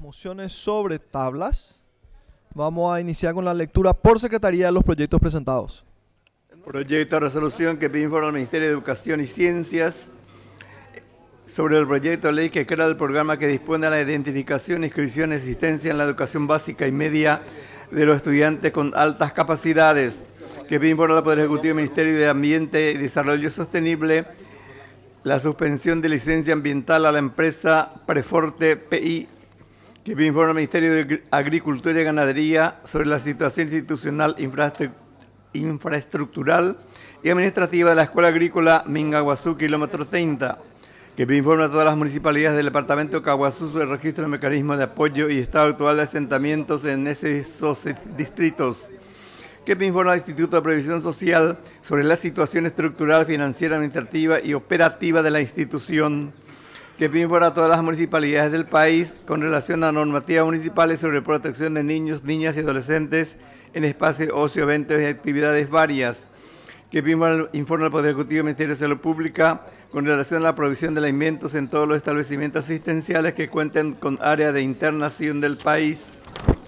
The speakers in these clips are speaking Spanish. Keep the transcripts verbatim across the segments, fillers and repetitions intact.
mociones sobre tablas. Vamos a iniciar con la lectura por secretaría de los proyectos presentados. Proyecto de resolución que pide informe al Ministerio de Educación y Ciencias sobre el proyecto de ley que crea el programa que dispone de la identificación, inscripción y asistencia en la educación básica y media de los estudiantes con altas capacidades. Que pide informe al Poder Ejecutivo y Ministerio de Ambiente y Desarrollo Sostenible la suspensión de licencia ambiental a la empresa Preforte P I. Que pide informe al Ministerio de Agricultura y Ganadería sobre la situación institucional, infraestructural y administrativa de la Escuela Agrícola Mingaguazú, kilómetro treinta. Que pide informe a todas las municipalidades del departamento de Caguazú sobre el registro de mecanismos de apoyo y estado actual de asentamientos en esos distritos. Que pide informe al Instituto de Previsión Social sobre la situación estructural, financiera, administrativa y operativa de la institución. Que pide informe a todas las municipalidades del país con relación a normativas municipales sobre protección de niños, niñas y adolescentes en espacios, ocio, eventos y actividades varias. Que pide informe al Poder Ejecutivo y Ministerio de Salud Pública con relación a la provisión de alimentos en todos los establecimientos asistenciales que cuenten con área de internación del país.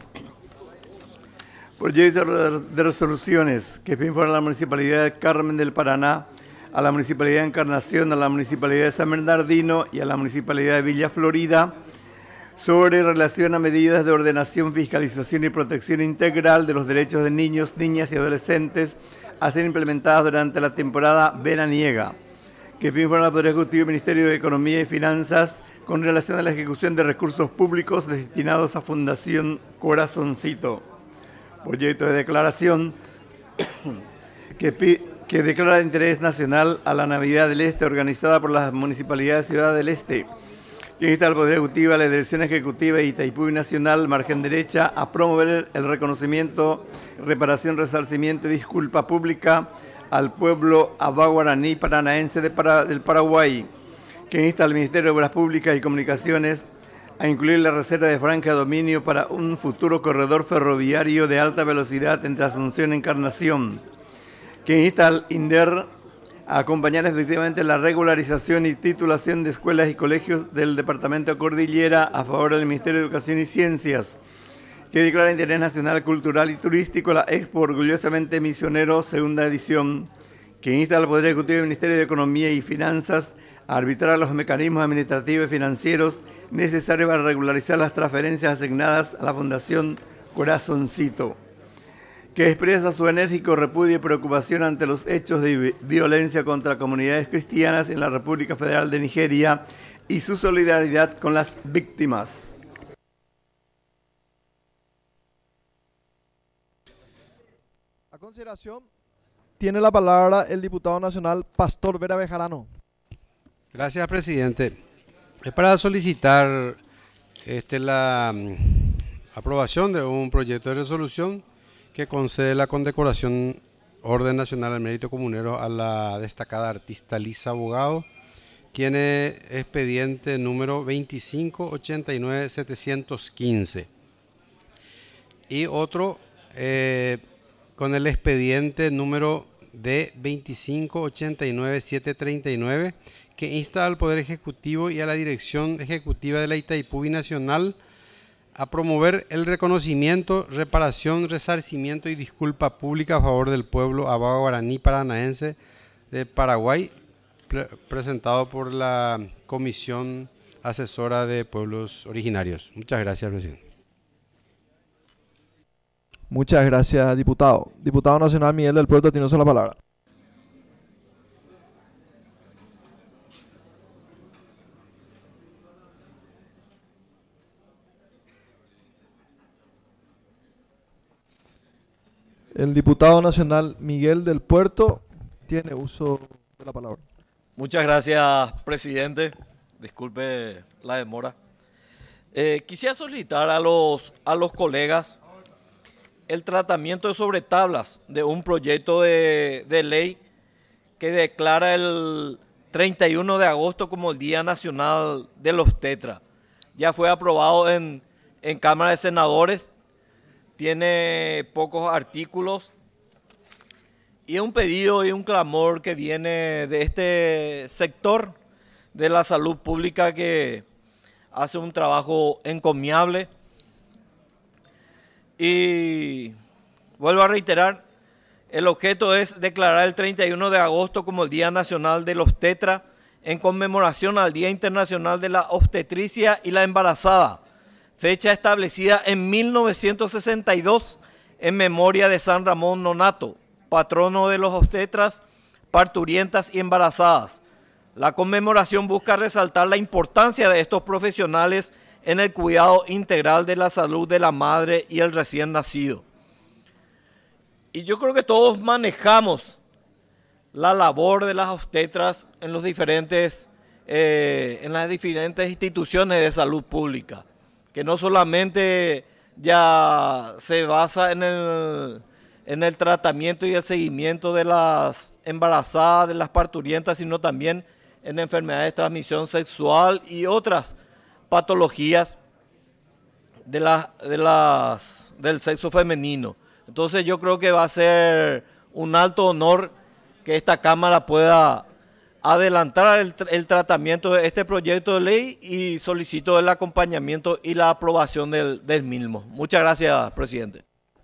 Proyecto de resoluciones que pide informar a la Municipalidad de Carmen del Paraná, a la Municipalidad de Encarnación, a la Municipalidad de San Bernardino y a la Municipalidad de Villa Florida sobre relación a medidas de ordenación, fiscalización y protección integral de los derechos de niños, niñas y adolescentes a ser implementadas durante la temporada veraniega. Que pide informar al Poder Ejecutivo y Ministerio de Economía y Finanzas con relación a la ejecución de recursos públicos destinados a Fundación Corazoncito. Proyecto de declaración que, que declara de interés nacional a la Navidad del Este organizada por la Municipalidad de Ciudad del Este. Que insta al Poder Ejecutivo, a la Dirección Ejecutiva y Itaipú Nacional, margen derecha, a promover el reconocimiento, reparación, resarcimiento y disculpa pública al pueblo abá-guaraní paranaense de para, del Paraguay. Que insta al Ministerio de Obras Públicas y Comunicaciones a incluir la reserva de franja de dominio para un futuro corredor ferroviario de alta velocidad entre Asunción y Encarnación. Que insta al INDER a acompañar efectivamente la regularización y titulación de escuelas y colegios del Departamento de Cordillera a favor del Ministerio de Educación y Ciencias. Que declara interés nacional, cultural y turístico la Expo Orgullosamente Misionero, segunda edición. Que insta al Poder Ejecutivo y Ministerio de Economía y Finanzas a arbitrar los mecanismos administrativos y financieros necesarios para regularizar las transferencias asignadas a la Fundación Corazoncito. Que expresa su enérgico repudio y preocupación ante los hechos de violencia contra comunidades cristianas en la República Federal de Nigeria y su solidaridad con las víctimas. A consideración, tiene la palabra el diputado nacional Pastor Vera Bejarano. Gracias, presidente. Es para solicitar este, la um, aprobación de un proyecto de resolución que concede la condecoración Orden Nacional al Mérito Comunero a la destacada artista Lisa Bogado. Tiene expediente número veinticinco ochenta y nueve setecientos quince. Y otro eh, con el expediente número D veinticinco ochenta y nueve setecientos treinta y nueve, que insta al Poder Ejecutivo y a la Dirección Ejecutiva de la Itaipú Nacional a promover el reconocimiento, reparación, resarcimiento y disculpa pública a favor del pueblo abá-guaraní paranaense de Paraguay, pre presentado por la Comisión Asesora de Pueblos Originarios. Muchas gracias, presidente. Muchas gracias, diputado. Diputado nacional Miguel del Puerto, tiene usted la palabra. El diputado nacional Miguel del Puerto tiene uso de la palabra. Muchas gracias, presidente. Disculpe la demora. Eh, quisiera solicitar a los, a los colegas el tratamiento de sobre tablas de un proyecto de, de ley que declara el treinta y uno de agosto como el Día Nacional de los Tetra. Ya fue aprobado en, en Cámara de Senadores. Tiene pocos artículos y es un pedido y un clamor que viene de este sector de la salud pública que hace un trabajo encomiable. Y vuelvo a reiterar, el objeto es declarar el treinta y uno de agosto como el Día Nacional del Obstetra en conmemoración al Día Internacional de la Obstetricia y la Embarazada, fecha establecida en mil novecientos sesenta y dos en memoria de San Ramón Nonato, patrono de los obstetras, parturientas y embarazadas. La conmemoración busca resaltar la importancia de estos profesionales en el cuidado integral de la salud de la madre y el recién nacido. Y yo creo que todos manejamos la labor de las obstetras en, los diferentes, eh, en las diferentes instituciones de salud pública, que no solamente ya se basa en el, en el tratamiento y el seguimiento de las embarazadas, de las parturientas, sino también en enfermedades de transmisión sexual y otras patologías de la, de las, del sexo femenino. Entonces yo creo que va a ser un alto honor que esta Cámara pueda adelantar el, el tratamiento de este proyecto de ley y solicito el acompañamiento y la aprobación del, del mismo. Muchas gracias, presidente.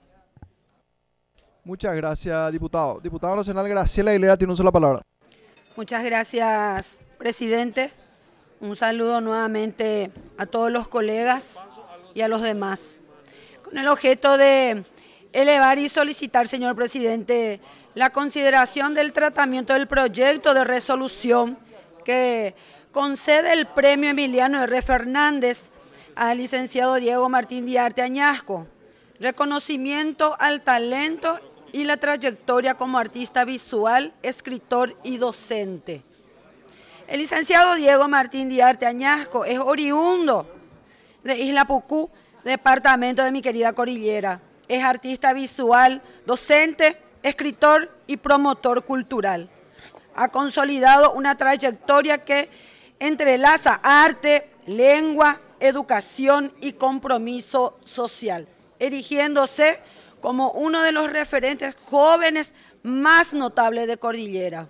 Muchas gracias, diputado. Diputado nacional Graciela Aguilera tiene una sola palabra. Muchas gracias, presidente. Un saludo nuevamente a todos los colegas y a los demás. Con el objeto de elevar y solicitar, señor presidente, la consideración del tratamiento del proyecto de resolución que concede el premio Emiliano R. Fernández al licenciado Diego Martín Diarte Añasco, reconocimiento al talento y la trayectoria como artista visual, escritor y docente. El licenciado Diego Martín Diarte Añasco es oriundo de Isla Pucú, departamento de mi querida Cordillera. Es artista visual, docente, escritor y promotor cultural. Ha consolidado una trayectoria que entrelaza arte, lengua, educación y compromiso social, erigiéndose como uno de los referentes jóvenes más notables de Cordillera.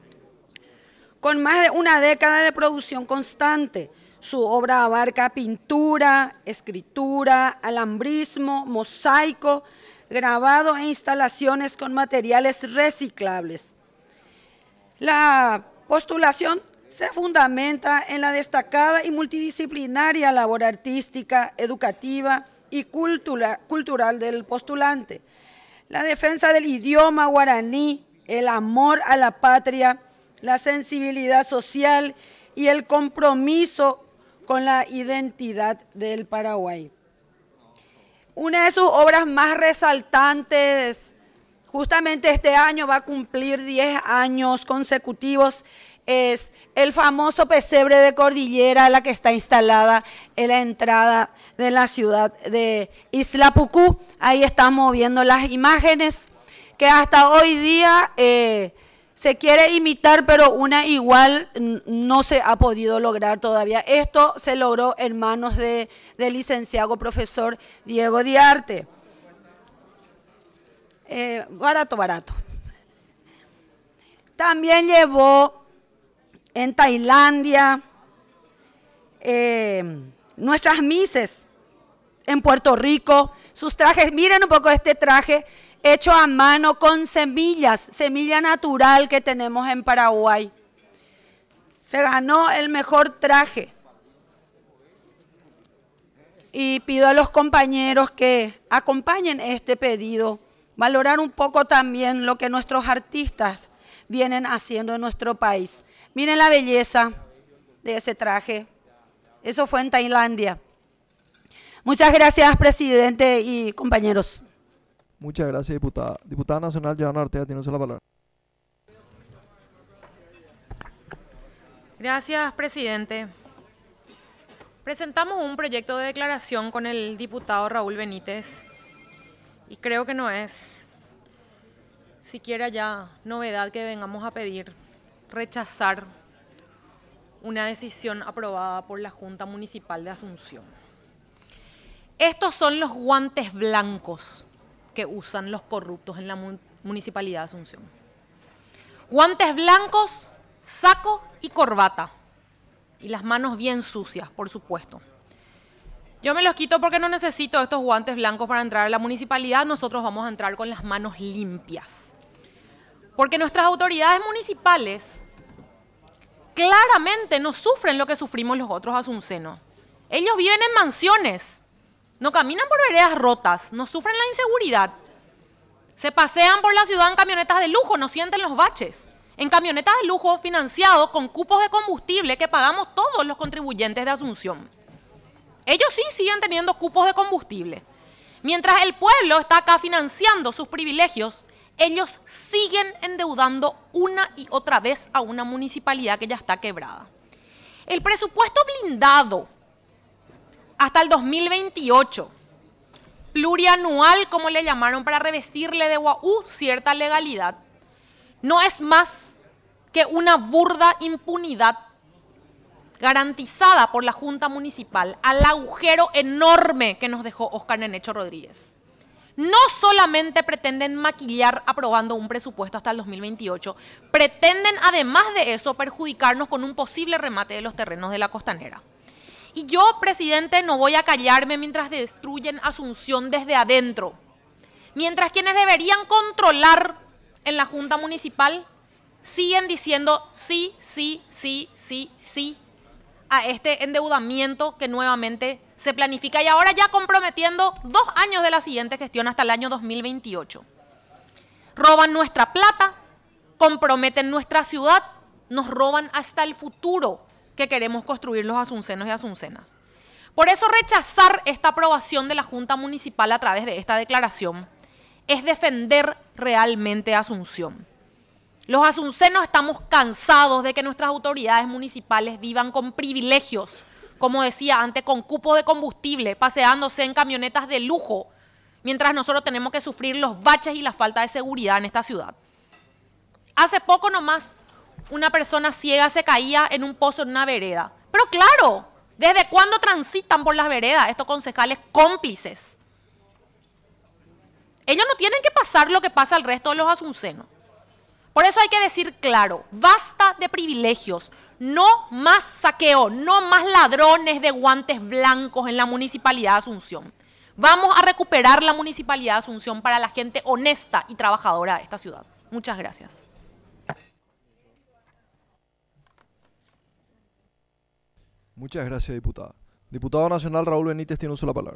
Con más de una década de producción constante, su obra abarca pintura, escritura, alambrismo, mosaico, grabado e instalaciones con materiales reciclables. La postulación se fundamenta en la destacada y multidisciplinaria labor artística, educativa y cultura, cultural del postulante, la defensa del idioma guaraní, el amor a la patria, la sensibilidad social y el compromiso con la identidad del Paraguay. Una de sus obras más resaltantes, justamente este año va a cumplir diez años consecutivos, es el famoso pesebre de Cordillera, la que está instalada en la entrada de la ciudad de Isla Pucú. Ahí estamos viendo las imágenes que hasta hoy día eh, se quiere imitar, pero una igual no se ha podido lograr todavía. Esto se logró en manos de, del licenciado profesor Diego Diarte. Eh, barato, barato. También llevó en Tailandia eh, nuestras mises, en Puerto Rico, sus trajes. Miren un poco este traje hecho a mano con semillas, semilla natural que tenemos en Paraguay. Se ganó el mejor traje. Y pido a los compañeros que acompañen este pedido, valorar un poco también lo que nuestros artistas vienen haciendo en nuestro país. Miren la belleza de ese traje. Eso fue en Tailandia. Muchas gracias, presidente y compañeros. Muchas gracias, diputada. Diputada nacional Joana Ortega tiene la palabra. Gracias, presidente. Presentamos un proyecto de declaración con el diputado Raúl Benítez y creo que no es siquiera ya novedad que vengamos a pedir rechazar una decisión aprobada por la Junta Municipal de Asunción. Estos son los guantes blancos que usan los corruptos en la Municipalidad de Asunción. Guantes blancos, saco y corbata. Y las manos bien sucias, por supuesto. Yo me los quito porque no necesito estos guantes blancos para entrar a la municipalidad. Nosotros vamos a entrar con las manos limpias. Porque nuestras autoridades municipales claramente no sufren lo que sufrimos los otros asuncenos. Ellos viven en mansiones, no caminan por veredas rotas, no sufren la inseguridad. Se pasean por la ciudad en camionetas de lujo, no sienten los baches. En camionetas de lujo financiados con cupos de combustible que pagamos todos los contribuyentes de Asunción. Ellos sí siguen teniendo cupos de combustible. Mientras el pueblo está acá financiando sus privilegios, ellos siguen endeudando una y otra vez a una municipalidad que ya está quebrada. El presupuesto blindado hasta el dos mil veintiocho, plurianual como le llamaron para revestirle de guaú cierta legalidad, no es más que una burda impunidad garantizada por la Junta Municipal al agujero enorme que nos dejó Óscar Nenecho Rodríguez. No solamente pretenden maquillar aprobando un presupuesto hasta el dos mil veintiocho, pretenden además de eso perjudicarnos con un posible remate de los terrenos de la Costanera. Y yo, presidente, no voy a callarme mientras destruyen Asunción desde adentro. Mientras quienes deberían controlar en la Junta Municipal siguen diciendo sí, sí, sí, sí, sí a este endeudamiento que nuevamente se planifica y ahora ya comprometiendo dos años de la siguiente gestión hasta el año dos mil veintiocho. Roban nuestra plata, comprometen nuestra ciudad, nos roban hasta el futuro que queremos construir los asuncenos y asuncenas. Por eso rechazar esta aprobación de la Junta Municipal a través de esta declaración es defender realmente a Asunción. Los asuncenos estamos cansados de que nuestras autoridades municipales vivan con privilegios, como decía antes, con cupos de combustible, paseándose en camionetas de lujo, mientras nosotros tenemos que sufrir los baches y la falta de seguridad en esta ciudad. Hace poco nomás, una persona ciega se caía en un pozo en una vereda. Pero claro, ¿desde cuándo transitan por las veredas estos concejales cómplices? Ellos no tienen que pasar lo que pasa al resto de los asuncenos. Por eso hay que decir claro, basta de privilegios, no más saqueo, no más ladrones de guantes blancos en la Municipalidad de Asunción. Vamos a recuperar la Municipalidad de Asunción para la gente honesta y trabajadora de esta ciudad. Muchas gracias. Muchas gracias, diputada. Diputado nacional Raúl Benítez tiene uso de la palabra.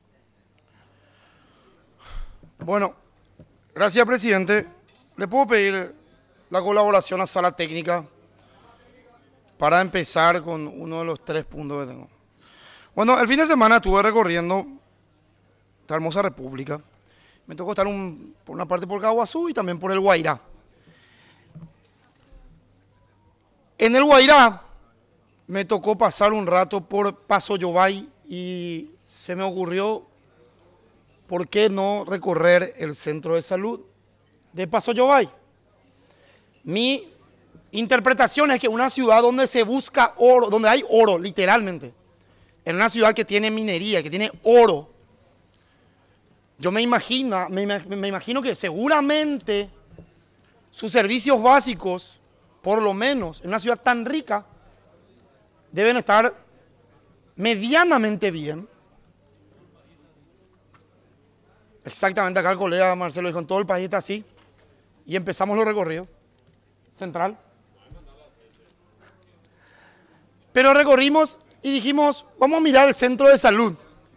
Bueno, gracias, presidente. Le puedo pedir la colaboración a Sala Técnica para empezar con uno de los tres puntos que tengo. Bueno, el fin de semana estuve recorriendo esta hermosa república. Me tocó estar un, por una parte por Caguazú y también por el Guairá. En el Guairá me tocó pasar un rato por Paso Yobay y se me ocurrió, ¿por qué no recorrer el centro de salud de Paso Yobay? Mi interpretación es que una ciudad donde se busca oro, donde hay oro, literalmente, en una ciudad que tiene minería, que tiene oro, yo me imagino, me, me imagino que seguramente sus servicios básicos, por lo menos en una ciudad tan rica, deben estar medianamente bien. Exactamente, acá el colega Marcelo dijo, en todo el país está así. Y empezamos los recorridos. Central. Pero recorrimos y dijimos, vamos a mirar el centro de salud.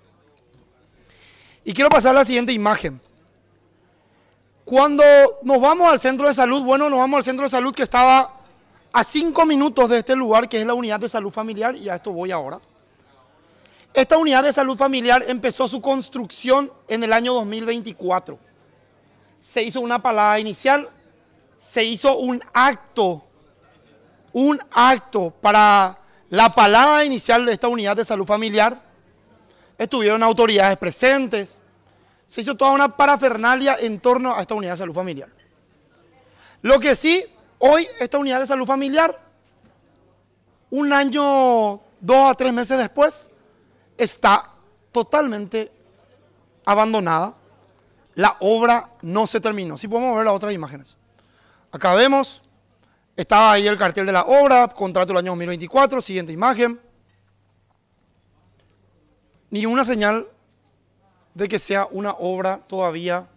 Y quiero pasar a la siguiente imagen. Cuando nos vamos al centro de salud, bueno, nos vamos al centro de salud que estaba a cinco minutos de este lugar, que es la unidad de salud familiar, y a esto voy ahora. Esta unidad de salud familiar empezó su construcción en el año dos mil veinticuatro. Se hizo una palada inicial, se hizo un acto, un acto para la palada inicial de esta unidad de salud familiar. Estuvieron autoridades presentes, se hizo toda una parafernalia en torno a esta unidad de salud familiar. Lo que sí, hoy esta unidad de salud familiar, un año, dos a tres meses después, está totalmente abandonada. La obra no se terminó. Si podemos ver las otras imágenes. Acá vemos, estaba ahí el cartel de la obra, contrato del año dos mil veinticuatro, siguiente imagen. ni una señal de que sea una obra todavía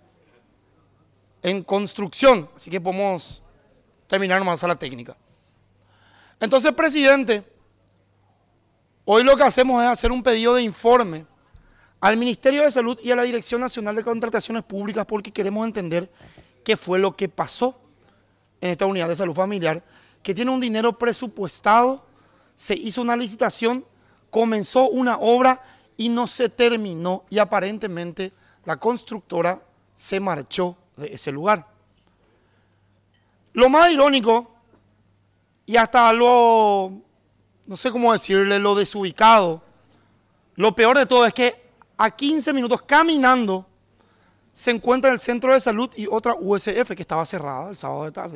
en construcción. Así que podemos terminar nomás a la técnica. Entonces, presidente, hoy lo que hacemos es hacer un pedido de informe al Ministerio de Salud y a la Dirección Nacional de Contrataciones Públicas porque queremos entender qué fue lo que pasó en esta unidad de salud familiar, que tiene un dinero presupuestado, se hizo una licitación, comenzó una obra y no se terminó y aparentemente la constructora se marchó de ese lugar. Lo más irónico y hasta lo, no sé cómo decirle, lo desubicado, lo peor de todo es que a quince minutos caminando se encuentra el centro de salud y otra U S F que estaba cerrada el sábado de tarde.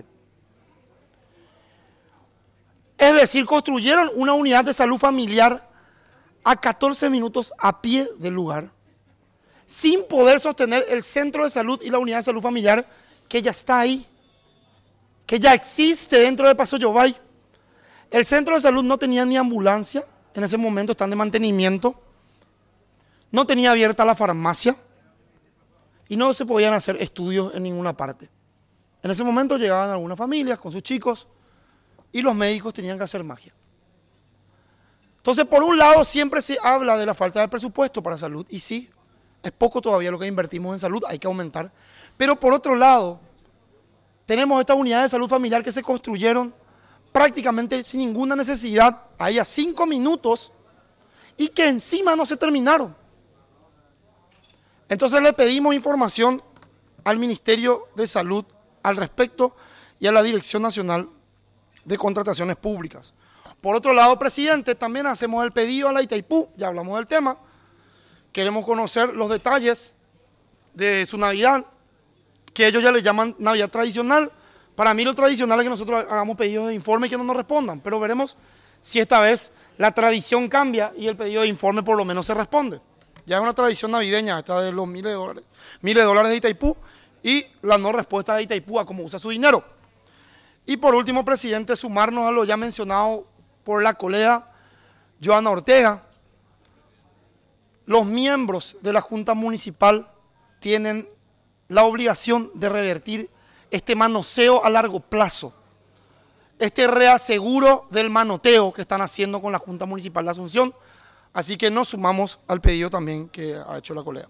Es decir, construyeron una unidad de salud familiar a catorce minutos a pie del lugar, sin poder sostener el centro de salud y la unidad de salud familiar que ya está ahí, que ya existe dentro de Paso Yobay. El centro de salud no tenía ni ambulancia, en ese momento están de mantenimiento, no tenía abierta la farmacia y no se podían hacer estudios en ninguna parte. En ese momento llegaban algunas familias con sus chicos y los médicos tenían que hacer magia. Entonces, por un lado, siempre se habla de la falta de presupuesto para salud, y sí, es poco todavía lo que invertimos en salud, hay que aumentar. Pero por otro lado, tenemos estas unidades de salud familiar que se construyeron prácticamente sin ninguna necesidad, ahí a cinco minutos, y que encima no se terminaron. Entonces le pedimos información al Ministerio de Salud al respecto y a la Dirección Nacional de Contrataciones Públicas. Por otro lado, presidente, también hacemos el pedido a la Itaipú, ya hablamos del tema, queremos conocer los detalles de su Navidad, que ellos ya le llaman Navidad tradicional. Para mí lo tradicional es que nosotros hagamos pedidos de informe y que no nos respondan, pero veremos si esta vez la tradición cambia y el pedido de informe por lo menos se responde. Ya es una tradición navideña, esta de los miles de dólares, miles de dólares de Itaipú y la no respuesta de Itaipú a cómo usa su dinero. Y por último, presidente, sumarnos a lo ya mencionado por la colega Joana Ortega. Los miembros de la Junta Municipal tienen la obligación de revertir este manoseo a largo plazo, este reaseguro del manoteo que están haciendo con la Junta Municipal de Asunción. Así que nos sumamos al pedido también que ha hecho la colega.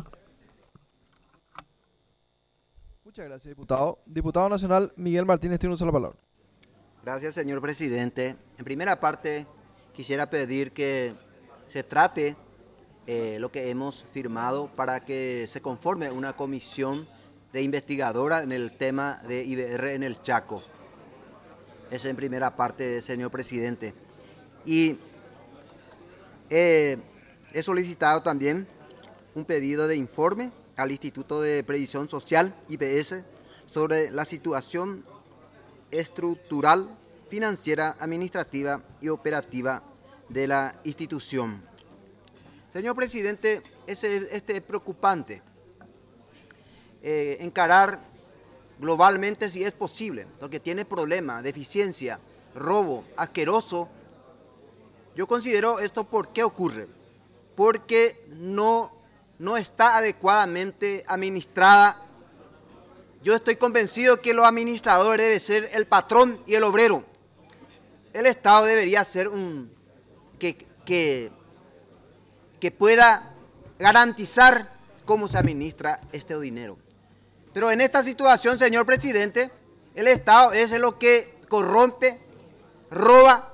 Muchas gracias, diputado. Diputado nacional Miguel Martínez tiene uso de la palabra. Gracias, señor presidente. En primera parte, quisiera pedir que se trate eh, lo que hemos firmado para que se conforme una comisión de investigadora en el tema de I B R en el Chaco. Eso en primera parte, señor presidente. Y eh, he solicitado también un pedido de informe al Instituto de Previsión Social, I P S, sobre la situación estructural, financiera, administrativa y operativa de la institución. Señor presidente, este es preocupante. Eh, encarar globalmente si es posible, porque tiene problemas, deficiencia, robo, asqueroso. Yo considero esto, ¿por qué ocurre? Porque no, no está adecuadamente administrada. Yo estoy convencido que los administradores deben ser el patrón y el obrero. El Estado debería ser un que, que, que pueda garantizar cómo se administra este dinero. Pero en esta situación, señor presidente, el Estado es lo que corrompe, roba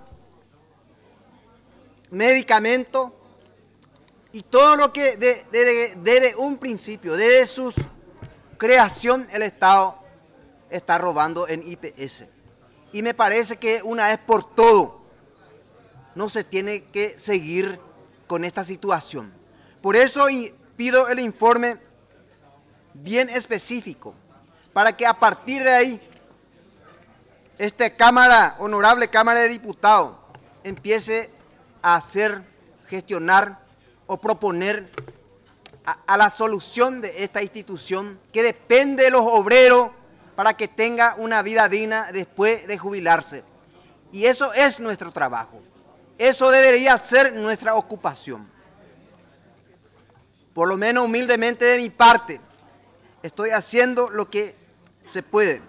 medicamentos y todo lo que desde de, de, de un principio, desde su creación, el Estado está robando en I P S. Y me parece que una vez por todo no se tiene que seguir con esta situación. Por eso pido el informe bien específico, para que a partir de ahí, esta Cámara, honorable Cámara de Diputados, empiece a hacer, gestionar o proponer a, a la solución de esta institución que depende de los obreros para que tenga una vida digna después de jubilarse. Y eso es nuestro trabajo, eso debería ser nuestra ocupación. por lo menos humildemente de mi parte, estoy haciendo lo que se puede.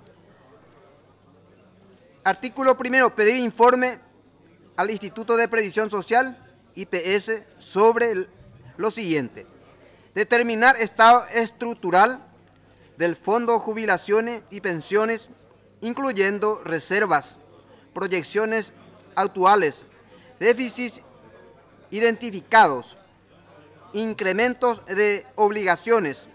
Artículo primero, pedir informe al Instituto de Previsión Social, I P S, sobre el, lo siguiente. Determinar estado estructural del Fondo Jubilaciones y Pensiones, incluyendo reservas, proyecciones actuales, déficits identificados, incrementos de obligaciones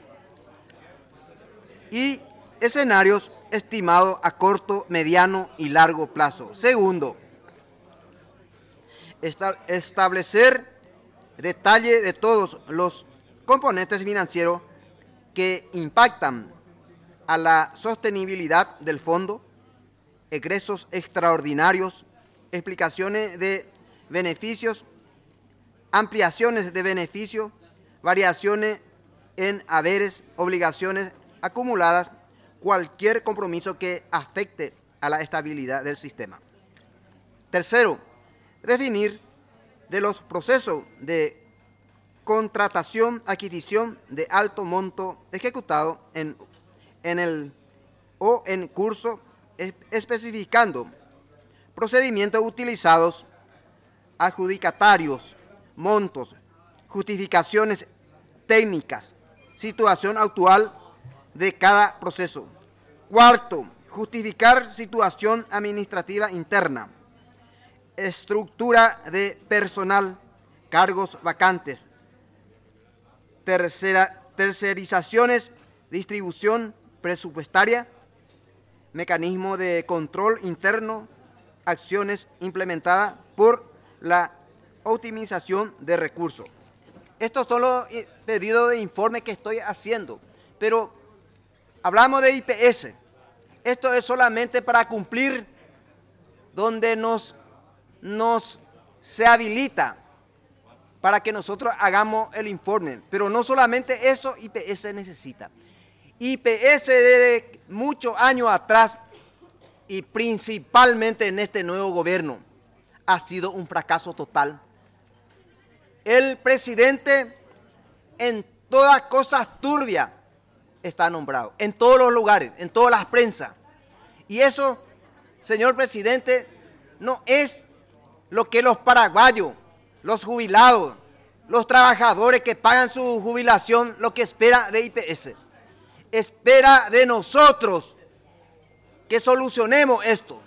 y escenarios estimados a corto, mediano y largo plazo. Segundo, esta- establecer detalle de todos los componentes financieros que impactan a la sostenibilidad del fondo, egresos extraordinarios, explicaciones de beneficios, ampliaciones de beneficios, variaciones en haberes, obligaciones acumuladas, cualquier compromiso que afecte a la estabilidad del sistema. Tercero, definir de los procesos de contratación, adquisición de alto monto ejecutado en, en el o en curso, es- especificando procedimientos utilizados, adjudicatarios, montos, justificaciones técnicas, situación actual de cada proceso. Cuarto, justificar situación administrativa interna, estructura de personal, cargos vacantes, tercera, tercerizaciones, distribución presupuestaria, mecanismo de control interno, acciones implementadas por la optimización de recursos. Estos son los eh, pedidos de informe que estoy haciendo, pero hablamos de I P S. Esto es solamente para cumplir donde nos, nos se habilita para que nosotros hagamos el informe. Pero no solamente eso I P S necesita. I P S desde muchos años atrás y principalmente en este nuevo gobierno ha sido un fracaso total. El presidente en todas cosas turbias está nombrado, en todos los lugares, en todas las prensas. Y eso, señor presidente, no es lo que los paraguayos, los jubilados, los trabajadores que pagan su jubilación, lo que espera de I P S. Espera de nosotros que solucionemos esto.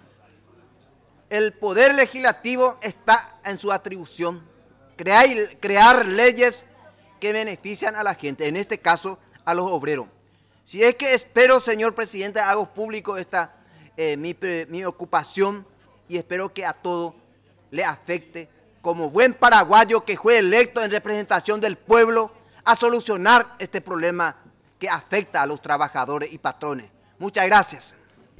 El poder legislativo está en su atribución, crear, crear leyes que benefician a la gente, en este caso a los obreros. Si es que espero, señor presidente, hago público esta eh, mi, mi ocupación y espero que a todo le afecte, como buen paraguayo que fue electo en representación del pueblo, a solucionar este problema que afecta a los trabajadores y patrones. Muchas gracias.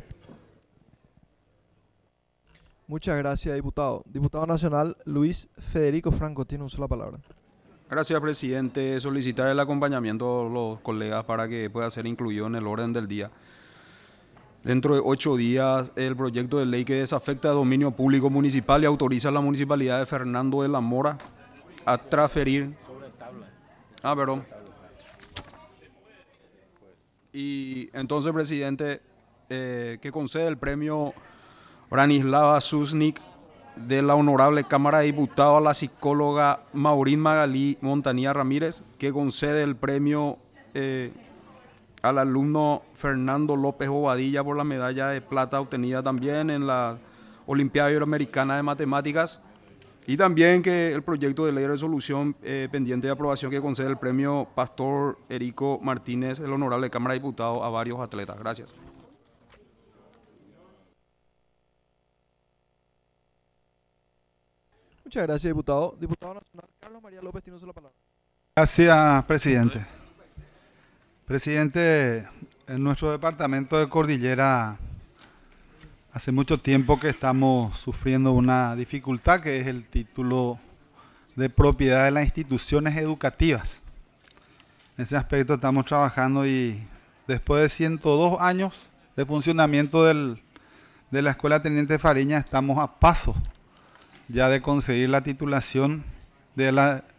Muchas gracias, diputado. Diputado nacional Luis Federico Franco tiene una sola palabra. Gracias, presidente. Solicitar el acompañamiento de los colegas para que pueda ser incluido en el orden del día. Dentro de ocho días, el proyecto de ley que desafecta a dominio público municipal y autoriza a la municipalidad de Fernando de la Mora a transferir... Ah, perdón. Y entonces, presidente, eh, que concede el premio Branislava Susnik de la Honorable Cámara de Diputados a la psicóloga Maurín Magalí Montanía Ramírez, que concede el premio eh, al alumno Fernando López Bobadilla por la medalla de plata obtenida también en la Olimpiada Iberoamericana de Matemáticas, y también que el proyecto de ley de resolución eh, pendiente de aprobación que concede el premio Pastor Erico Martínez, el Honorable Cámara de Diputados, a varios atletas. Gracias. Muchas gracias, diputado. Diputado nacional Carlos María López tiene una sola palabra. Gracias, presidente. Presidente, en nuestro departamento de Cordillera hace mucho tiempo que estamos sufriendo una dificultad, que es el título de propiedad de las instituciones educativas. En ese aspecto estamos trabajando y después de ciento dos años de funcionamiento del, de la Escuela Teniente Fariña, estamos a paso ya de conseguir la titulación de la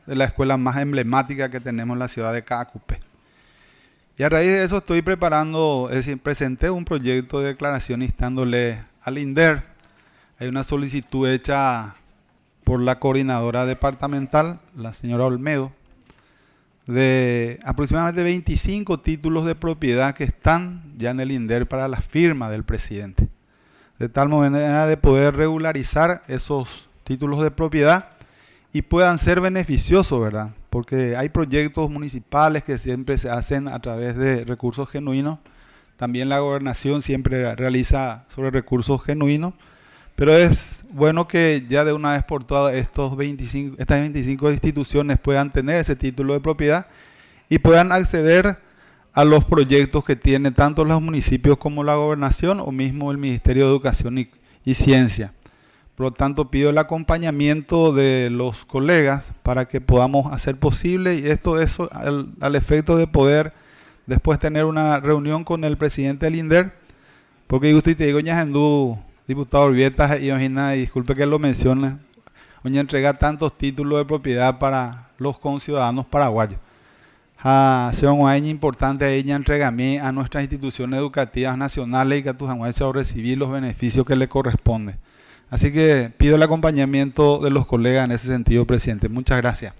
de la escuela más emblemática que tenemos en la ciudad de Caacupé. Y a raíz de eso estoy preparando, es decir, presenté un proyecto de declaración instándole al INDER. Hay una solicitud hecha por la coordinadora departamental, la señora Olmedo, de aproximadamente veinticinco títulos de propiedad que están ya en el INDER para la firma del presidente. De tal manera de poder regularizar esos títulos de propiedad y puedan ser beneficiosos, ¿verdad? Porque hay proyectos municipales que siempre se hacen a través de recursos genuinos. También la gobernación siempre realiza sobre recursos genuinos. Pero es bueno que ya de una vez por todas estos veinticinco, estas veinticinco instituciones puedan tener ese título de propiedad y puedan acceder a los proyectos que tienen tanto los municipios como la gobernación o mismo el Ministerio de Educación y, y Ciencia. Por lo tanto, pido el acompañamiento de los colegas para que podamos hacer posible y esto es al, al efecto de poder después tener una reunión con el presidente del INDER, porque yo estoy te digo, ñajendú, diputado Urbieta, y imagina, y disculpe que lo mencione, hoy entrega tantos títulos de propiedad para los conciudadanos paraguayos. Ha sido un año importante ahí ya entrega a mí a nuestras instituciones educativas nacionales y que a tus anuncios recibir los beneficios que le corresponden. Así que pido el acompañamiento de los colegas en ese sentido, presidente. Muchas gracias.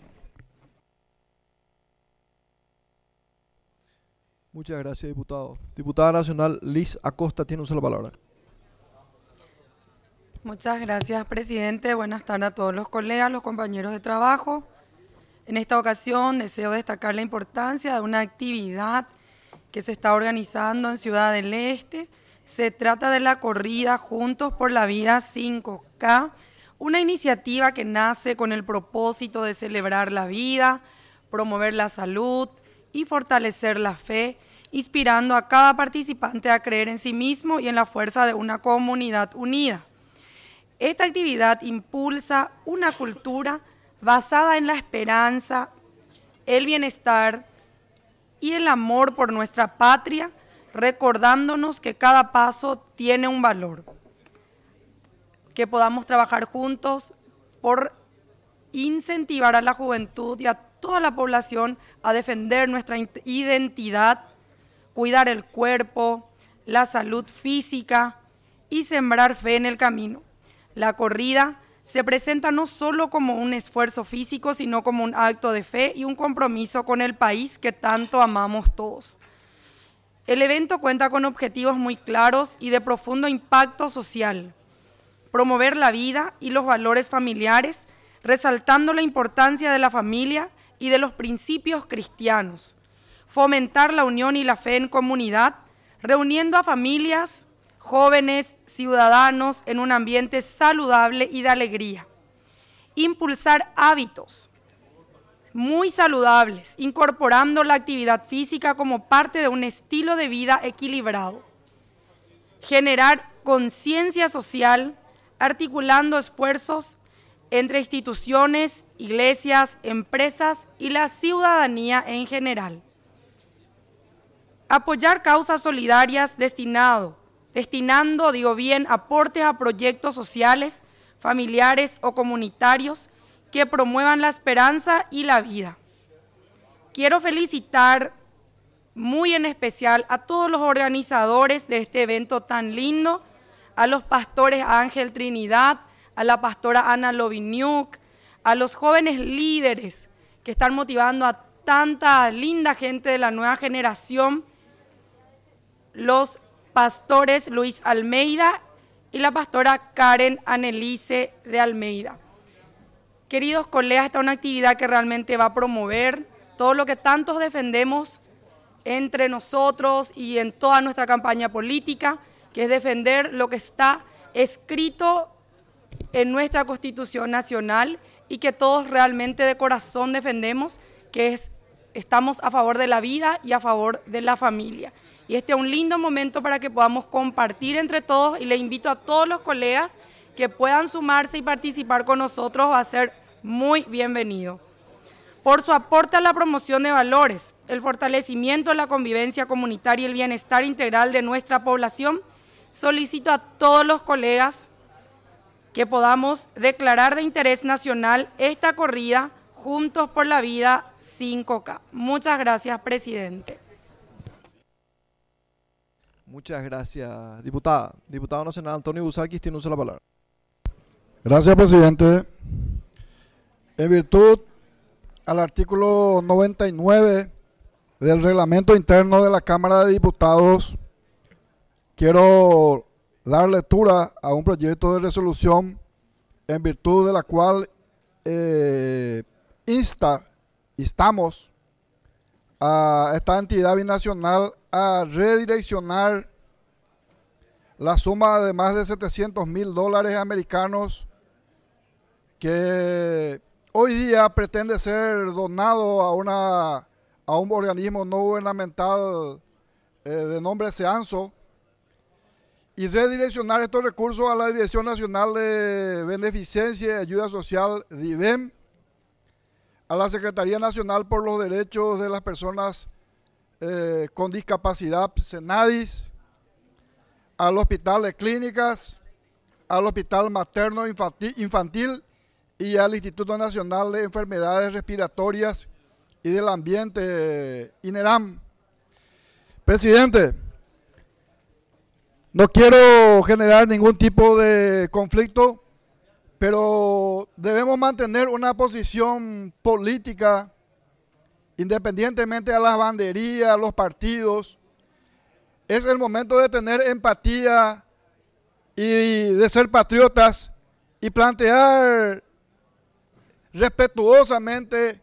Muchas gracias, diputado. Diputada nacional Liz Acosta tiene uso de la palabra. Muchas gracias, presidente. Buenas tardes a todos los colegas, los compañeros de trabajo. En esta ocasión deseo destacar la importancia de una actividad que se está organizando en Ciudad del Este. Se trata de la corrida Juntos por la Vida cinco K, una iniciativa que nace con el propósito de celebrar la vida, promover la salud y fortalecer la fe, inspirando a cada participante a creer en sí mismo y en la fuerza de una comunidad unida. Esta actividad impulsa una cultura basada en la esperanza, el bienestar y el amor por nuestra patria, recordándonos que cada paso tiene un valor. Que podamos trabajar juntos por incentivar a la juventud y a toda la población a defender nuestra identidad, cuidar el cuerpo, la salud física y sembrar fe en el camino. La corrida se presenta no solo como un esfuerzo físico, sino como un acto de fe y un compromiso con el país que tanto amamos todos. El evento cuenta con objetivos muy claros y de profundo impacto social. Promover la vida y los valores familiares, resaltando la importancia de la familia y de los principios cristianos. Fomentar la unión y la fe en comunidad, reuniendo a familias, jóvenes, ciudadanos en un ambiente saludable y de alegría. Impulsar hábitos muy saludables, incorporando la actividad física como parte de un estilo de vida equilibrado. Generar conciencia social, articulando esfuerzos entre instituciones, iglesias, empresas y la ciudadanía en general. Apoyar causas solidarias destinado, destinando, digo bien, aportes a proyectos sociales, familiares o comunitarios que promuevan la esperanza y la vida. Quiero felicitar muy en especial a todos los organizadores de este evento tan lindo, a los pastores Ángel Trinidad, a la pastora Ana Loviniuk, a los jóvenes líderes que están motivando a tanta linda gente de la nueva generación, los pastores Luis Almeida y la pastora Karen Annelise de Almeida. Queridos colegas, esta es una actividad que realmente va a promover todo lo que tantos defendemos entre nosotros y en toda nuestra campaña política, que es defender lo que está escrito en nuestra Constitución Nacional y que todos realmente de corazón defendemos, que es, estamos a favor de la vida y a favor de la familia. Y este es un lindo momento para que podamos compartir entre todos y le invito a todos los colegas que puedan sumarse y participar con nosotros, va a ser muy bienvenido. Por su aporte a la promoción de valores, el fortalecimiento de la convivencia comunitaria y el bienestar integral de nuestra población, solicito a todos los colegas que podamos declarar de interés nacional esta corrida Juntos por la Vida cinco K. Muchas gracias, presidente. Muchas gracias, diputada. Diputado nacional Antonio Busarquis tiene uso de la palabra. Gracias, presidente. En virtud al artículo noventa y nueve del reglamento interno de la Cámara de Diputados, quiero dar lectura a un proyecto de resolución en virtud de la cual eh, insta, instamos a esta entidad binacional a redireccionar la suma de más de setecientos mil dólares americanos que hoy día pretende ser donado a, una, a un organismo no gubernamental eh, de nombre SEANSO, y redireccionar estos recursos a la Dirección Nacional de Beneficencia y Ayuda Social, DIVEM, a la Secretaría Nacional por los Derechos de las Personas eh, con Discapacidad, SENADIS, al Hospital de Clínicas, al Hospital Materno Infantil, Infantil y al Instituto Nacional de Enfermedades Respiratorias y del Ambiente, INERAM. Presidente, no quiero generar ningún tipo de conflicto, pero debemos mantener una posición política independientemente de las banderías, los partidos. Es el momento de tener empatía y de ser patriotas y plantear respetuosamente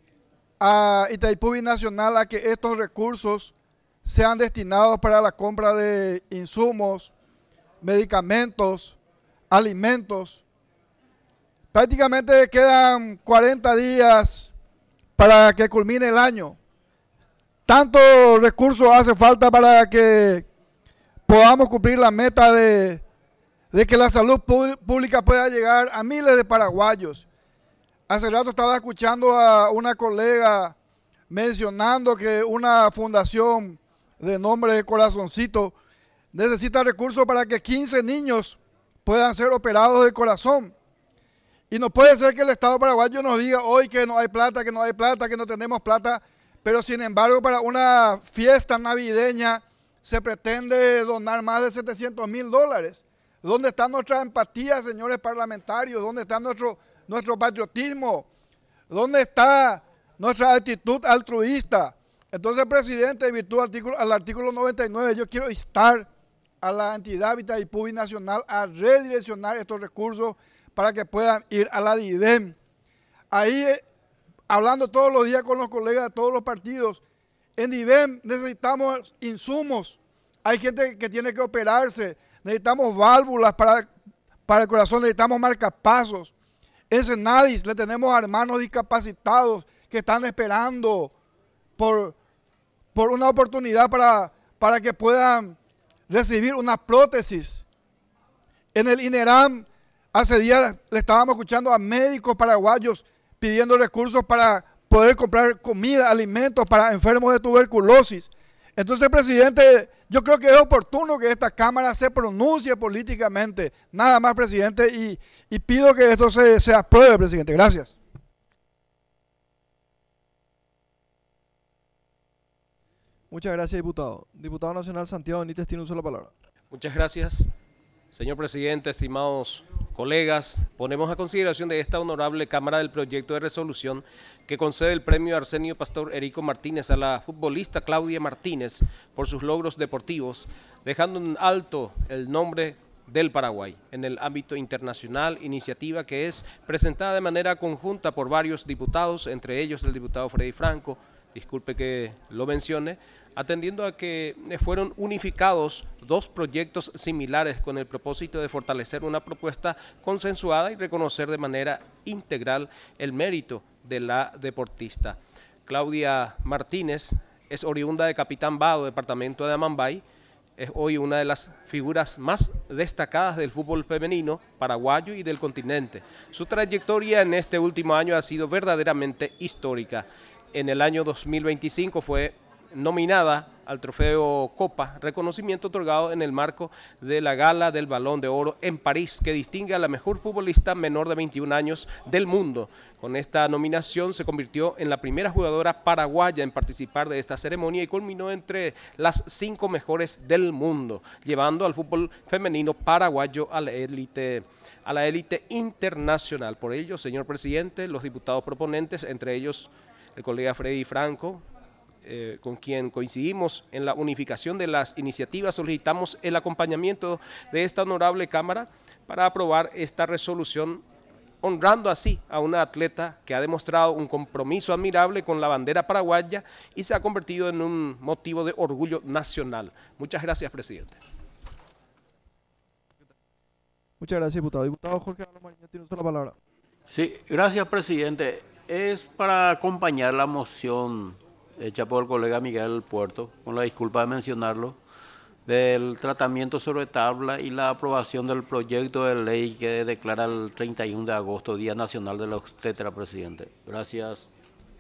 a Itaipú Binacional a que estos recursos sean destinados para la compra de insumos, medicamentos, alimentos. Prácticamente quedan cuarenta días para que culmine el año. Tanto recursos hace falta para que podamos cumplir la meta de, de que la salud pública pueda llegar a miles de paraguayos. Hace rato estaba escuchando a una colega mencionando que una fundación de nombre de Corazoncito necesita recursos para que quince niños puedan ser operados del corazón. Y no puede ser que el Estado paraguayo nos diga hoy que no hay plata, que no hay plata, que no tenemos plata, pero sin embargo para una fiesta navideña se pretende donar más de setecientos mil dólares. ¿Dónde está nuestra empatía, señores parlamentarios? ¿Dónde está nuestro, nuestro patriotismo? ¿Dónde está nuestra actitud altruista? Entonces, presidente, en virtud artículo, al artículo noventa y nueve, yo quiero instar a la entidad Itaipú Binacional a redireccionar estos recursos para que puedan ir a la DIVEM. Ahí, eh, hablando todos los días con los colegas de todos los partidos, en DIVEM necesitamos insumos, hay gente que tiene que operarse, necesitamos válvulas para, para el corazón, necesitamos marcapasos. En SENADIS le tenemos hermanos discapacitados que están esperando por, por una oportunidad para, para que puedan recibir una prótesis. En el INERAM, hace días le estábamos escuchando a médicos paraguayos pidiendo recursos para poder comprar comida, alimentos para enfermos de tuberculosis. Entonces, presidente, yo creo que es oportuno que esta Cámara se pronuncie políticamente. Nada más, presidente, y, y pido que esto se, se apruebe, presidente. Gracias. Muchas gracias, diputado. Diputado nacional Santiago Benítez tiene uso de la palabra. Muchas gracias. Señor presidente, estimados colegas, ponemos a consideración de esta honorable Cámara del proyecto de resolución que concede el premio Arsenio Pastor Erico Martínez a la futbolista Claudia Martínez por sus logros deportivos, dejando en alto el nombre del Paraguay en el ámbito internacional, iniciativa que es presentada de manera conjunta por varios diputados, entre ellos el diputado Freddy Franco, disculpe que lo mencione, atendiendo a que fueron unificados dos proyectos similares con el propósito de fortalecer una propuesta consensuada y reconocer de manera integral el mérito de la deportista. Claudia Martínez es oriunda de Capitán Bado, departamento de Amambay, es hoy una de las figuras más destacadas del fútbol femenino paraguayo y del continente. Su trayectoria en este último año ha sido verdaderamente histórica. En el año dos mil veinticinco fue nominada al trofeo Copa, reconocimiento otorgado en el marco de la Gala del Balón de Oro en París, que distingue a la mejor futbolista menor de veintiún años del mundo. Con esta nominación se convirtió en la primera jugadora paraguaya en participar de esta ceremonia y culminó entre las cinco mejores del mundo, llevando al fútbol femenino paraguayo a la élite a la élite internacional. Por ello, señor presidente, los diputados proponentes, entre ellos el colega Freddy Franco, eh, con quien coincidimos en la unificación de las iniciativas, solicitamos el acompañamiento de esta honorable Cámara para aprobar esta resolución, honrando así a una atleta que ha demostrado un compromiso admirable con la bandera paraguaya y se ha convertido en un motivo de orgullo nacional. Muchas gracias, presidente. Muchas gracias, diputado. Diputado Jorge Álvaro Mariño, tiene usted la palabra. Sí, gracias, presidente. Es para acompañar la moción hecha por el colega Miguel Puerto, con la disculpa de mencionarlo, del tratamiento sobre tabla y la aprobación del proyecto de ley que declara el treinta y uno de agosto, Día Nacional de la Obstetra, presidente. Gracias.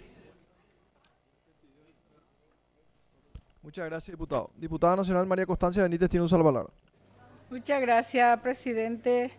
Muchas gracias, diputado. Diputada Nacional María Constancia Benítez, tiene usted la palabra. Muchas gracias, presidente.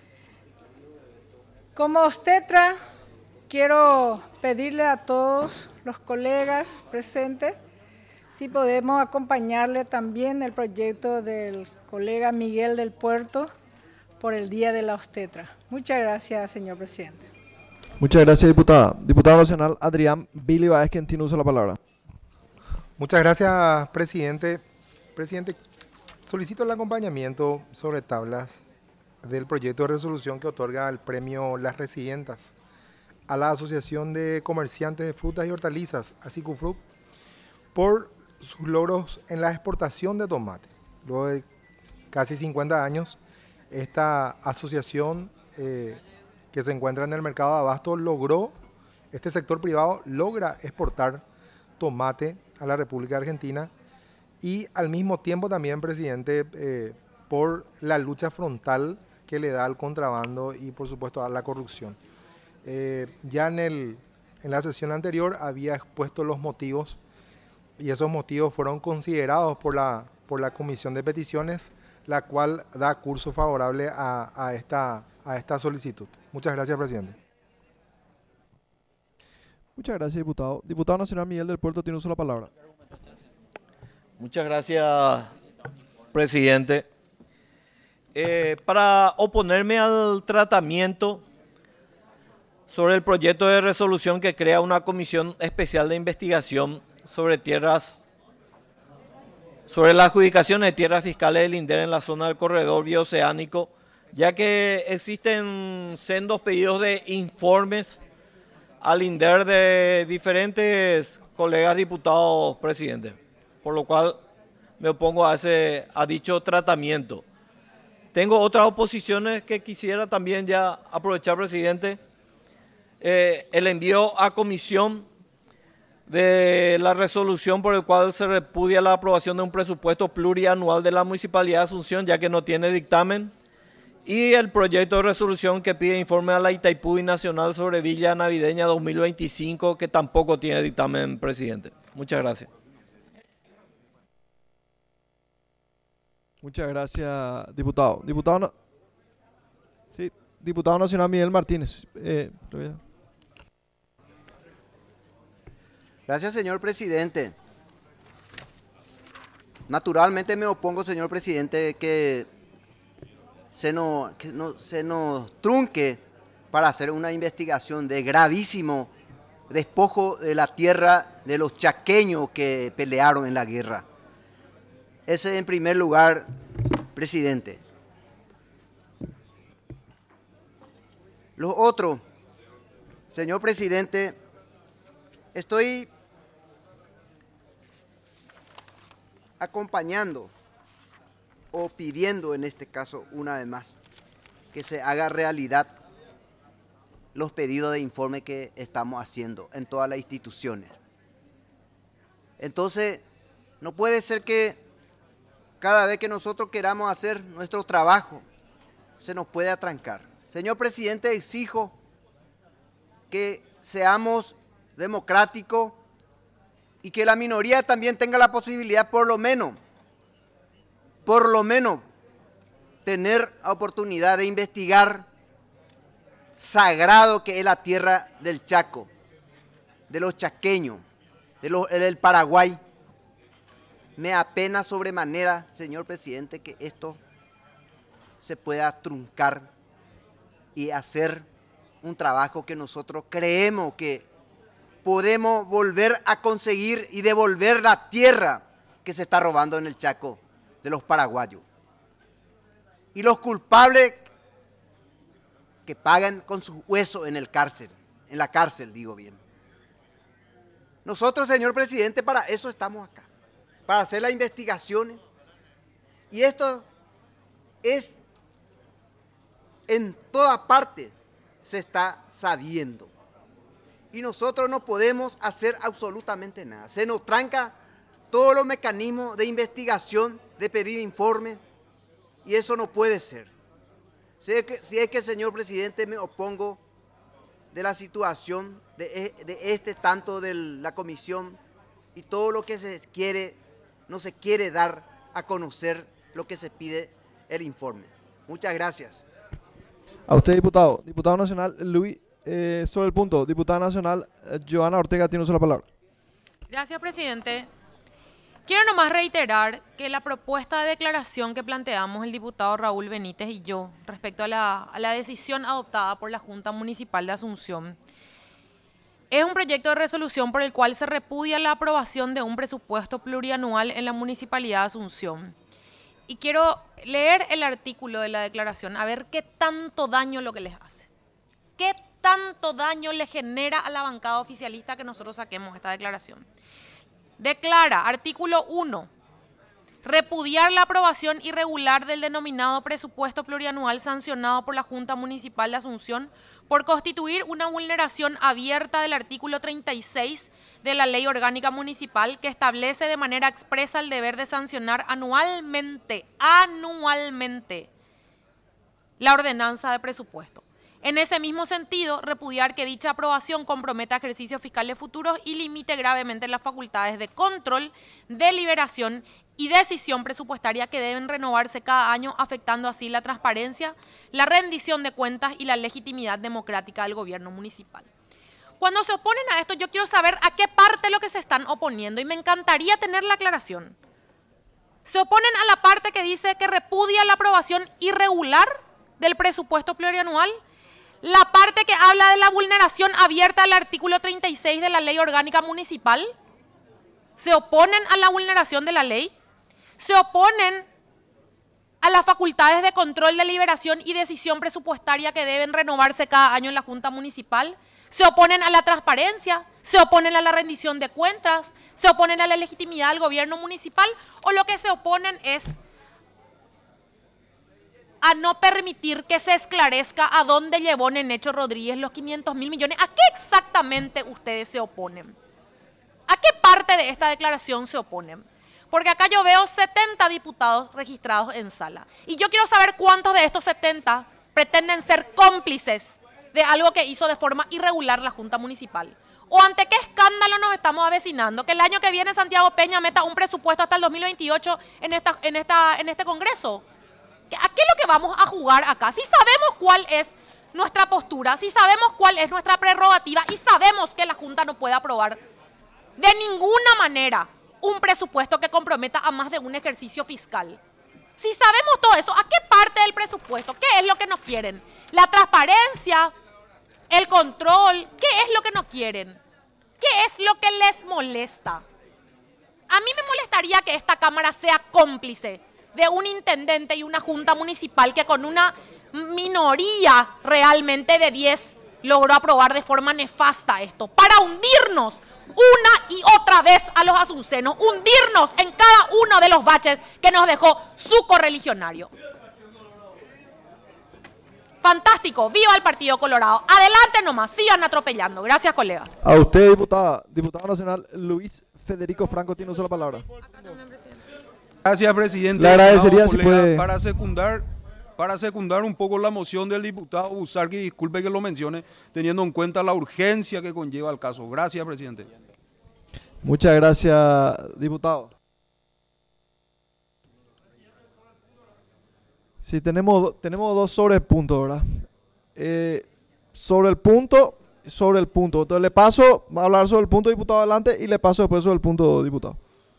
Como obstetra, quiero pedirle a todos los colegas presentes si podemos acompañarle también el proyecto del colega Miguel del Puerto por el Día de la Obstetra. Muchas gracias, señor presidente. Muchas gracias, diputada. Diputado Nacional Adrián Billy Báez, quien tiene uso de la palabra. Muchas gracias, presidente. Presidente, solicito el acompañamiento sobre tablas del proyecto de resolución que otorga el premio Las Residentas a la Asociación de Comerciantes de Frutas y Hortalizas, ASICUFRUT, por sus logros en la exportación de tomate. Luego de casi cincuenta años, esta asociación eh, que se encuentra en el mercado de abasto logró, este sector privado logra exportar tomate a la República Argentina y al mismo tiempo también, presidente, eh, por la lucha frontal que le da al contrabando y por supuesto a la corrupción. Eh, ya en, el, en la sesión anterior había expuesto los motivos y esos motivos fueron considerados por la, por la Comisión de Peticiones, la cual da curso favorable a, a, esta, a esta solicitud. Muchas gracias, presidente. Muchas gracias, diputado. Diputado Nacional Miguel del Puerto, tiene uso de la palabra. Muchas gracias, presidente. Eh, para oponerme al tratamiento sobre el proyecto de resolución que crea una comisión especial de investigación sobre tierras, sobre la adjudicación de tierras fiscales del INDER en la zona del corredor bioceánico, ya que existen sendos pedidos de informes al INDER de diferentes colegas diputados, presidente, por lo cual me opongo a, ese, a dicho tratamiento. Tengo otras oposiciones que quisiera también ya aprovechar, presidente. Eh, el envío a comisión de la resolución por el cual se repudia la aprobación de un presupuesto plurianual de la Municipalidad de Asunción, ya que no tiene dictamen, y el proyecto de resolución que pide informe a la Itaipú Nacional sobre Villa Navideña dos mil veinticinco, que tampoco tiene dictamen, presidente. Muchas gracias. Muchas gracias, diputado. Diputado, no... sí, diputado Nacional Miguel Martínez. Eh, Gracias, señor presidente. Naturalmente me opongo, señor presidente, que se nos, que no, se nos trunque para hacer una investigación de gravísimo despojo de la tierra de los chaqueños que pelearon en la guerra. Ese en primer lugar, presidente. Lo otro, señor presidente, estoy acompañando o pidiendo en este caso una vez más que se haga realidad los pedidos de informe que estamos haciendo en todas las instituciones. Entonces, no puede ser que cada vez que nosotros queramos hacer nuestro trabajo se nos puede atrancar. Señor presidente, exijo que seamos democráticos, y que la minoría también tenga la posibilidad, por lo menos, por lo menos, tener oportunidad de investigar sagrado que es la tierra del Chaco, de los chaqueños, de los, del Paraguay. Me apena sobremanera, señor presidente, que esto se pueda truncar y hacer un trabajo que nosotros creemos que podemos volver a conseguir y devolver la tierra que se está robando en el Chaco de los paraguayos. Y los culpables que pagan con sus huesos en el cárcel, en la cárcel, digo bien. Nosotros, señor presidente, para eso estamos acá, para hacer las investigaciones. Y esto es, en toda parte se está sabiendo. Y nosotros no podemos hacer absolutamente nada. Se nos tranca todos los mecanismos de investigación, de pedir informes, y eso no puede ser. Si es que, si es que señor presidente, me opongo de la situación de, de este tanto de la comisión y todo lo que se quiere, no se quiere dar a conocer lo que se pide el informe. Muchas gracias. A usted, diputado. Diputado nacional Luis, eh, sobre el punto, diputada nacional eh, Joana Ortega, tiene usted la palabra. Gracias, presidente. Quiero nomás reiterar que la propuesta de declaración que planteamos el diputado Raúl Benítez y yo respecto a la, a la decisión adoptada por la Junta Municipal de Asunción es un proyecto de resolución por el cual se repudia la aprobación de un presupuesto plurianual en la Municipalidad de Asunción. Y quiero leer el artículo de la declaración, a ver qué tanto daño lo que les hace. ¿Qué tanto daño le genera a la bancada oficialista que nosotros saquemos esta declaración? Declara, artículo uno, repudiar la aprobación irregular del denominado presupuesto plurianual sancionado por la Junta Municipal de Asunción por constituir una vulneración abierta del artículo treinta y seis de la Ley Orgánica Municipal que establece de manera expresa el deber de sancionar anualmente, anualmente, la ordenanza de presupuesto. En ese mismo sentido, repudiar que dicha aprobación comprometa ejercicios fiscales futuros y limite gravemente las facultades de control, deliberación y decisión presupuestaria que deben renovarse cada año, afectando así la transparencia, la rendición de cuentas y la legitimidad democrática del gobierno municipal. Cuando se oponen a esto, yo quiero saber a qué parte de lo que se están oponiendo y me encantaría tener la aclaración. ¿Se oponen a la parte que dice que repudia la aprobación irregular del presupuesto plurianual? La parte que habla de la vulneración abierta del artículo treinta y seis de la Ley Orgánica Municipal. ¿Se oponen a la vulneración de la ley? ¿Se oponen a las facultades de control, deliberación y decisión presupuestaria que deben renovarse cada año en la Junta Municipal? ¿Se oponen a la transparencia? ¿Se oponen a la rendición de cuentas? ¿Se oponen a la legitimidad del gobierno municipal? ¿O lo que se oponen es a no permitir que se esclarezca a dónde llevó Nenecho Rodríguez los quinientos mil millones? ¿A qué exactamente ustedes se oponen? ¿A qué parte de esta declaración se oponen? Porque acá yo veo setenta diputados registrados en sala. Y yo quiero saber cuántos de estos setenta pretenden ser cómplices de algo que hizo de forma irregular la Junta Municipal. ¿O ante qué escándalo nos estamos avecinando? Que el año que viene Santiago Peña meta un presupuesto hasta el dos mil veintiocho en, esta, en, esta, en este Congreso. ¿A qué es lo que vamos a jugar acá? Si sabemos cuál es nuestra postura, si sabemos cuál es nuestra prerrogativa y sabemos que la Junta no puede aprobar de ninguna manera un presupuesto que comprometa a más de un ejercicio fiscal. Si sabemos todo eso, ¿a qué parte del presupuesto? ¿Qué es lo que nos quieren? ¿La transparencia? ¿El control? ¿Qué es lo que nos quieren? ¿Qué es lo que les molesta? A mí me molestaría que esta Cámara sea cómplice de un intendente y una junta municipal que con una minoría realmente de diez logró aprobar de forma nefasta esto, para hundirnos una y otra vez a los asuncenos, hundirnos en cada uno de los baches que nos dejó su correligionario. Fantástico, viva el Partido Colorado. Adelante nomás, sigan atropellando. Gracias, colega. A usted, diputada, diputado nacional Luis Federico Franco, tiene usted la palabra. Gracias, presidente. Le agradecería si colega, puede... Para secundar, para secundar un poco la moción del diputado Busarqui, disculpe que lo mencione, teniendo en cuenta la urgencia que conlleva el caso. Gracias, presidente. Muchas gracias, diputado. Sí, tenemos, tenemos dos sobre el punto, ¿verdad? Eh, sobre el punto, sobre el punto. Entonces le paso, va a hablar sobre el punto, diputado, adelante, y le paso después sobre el punto, diputado.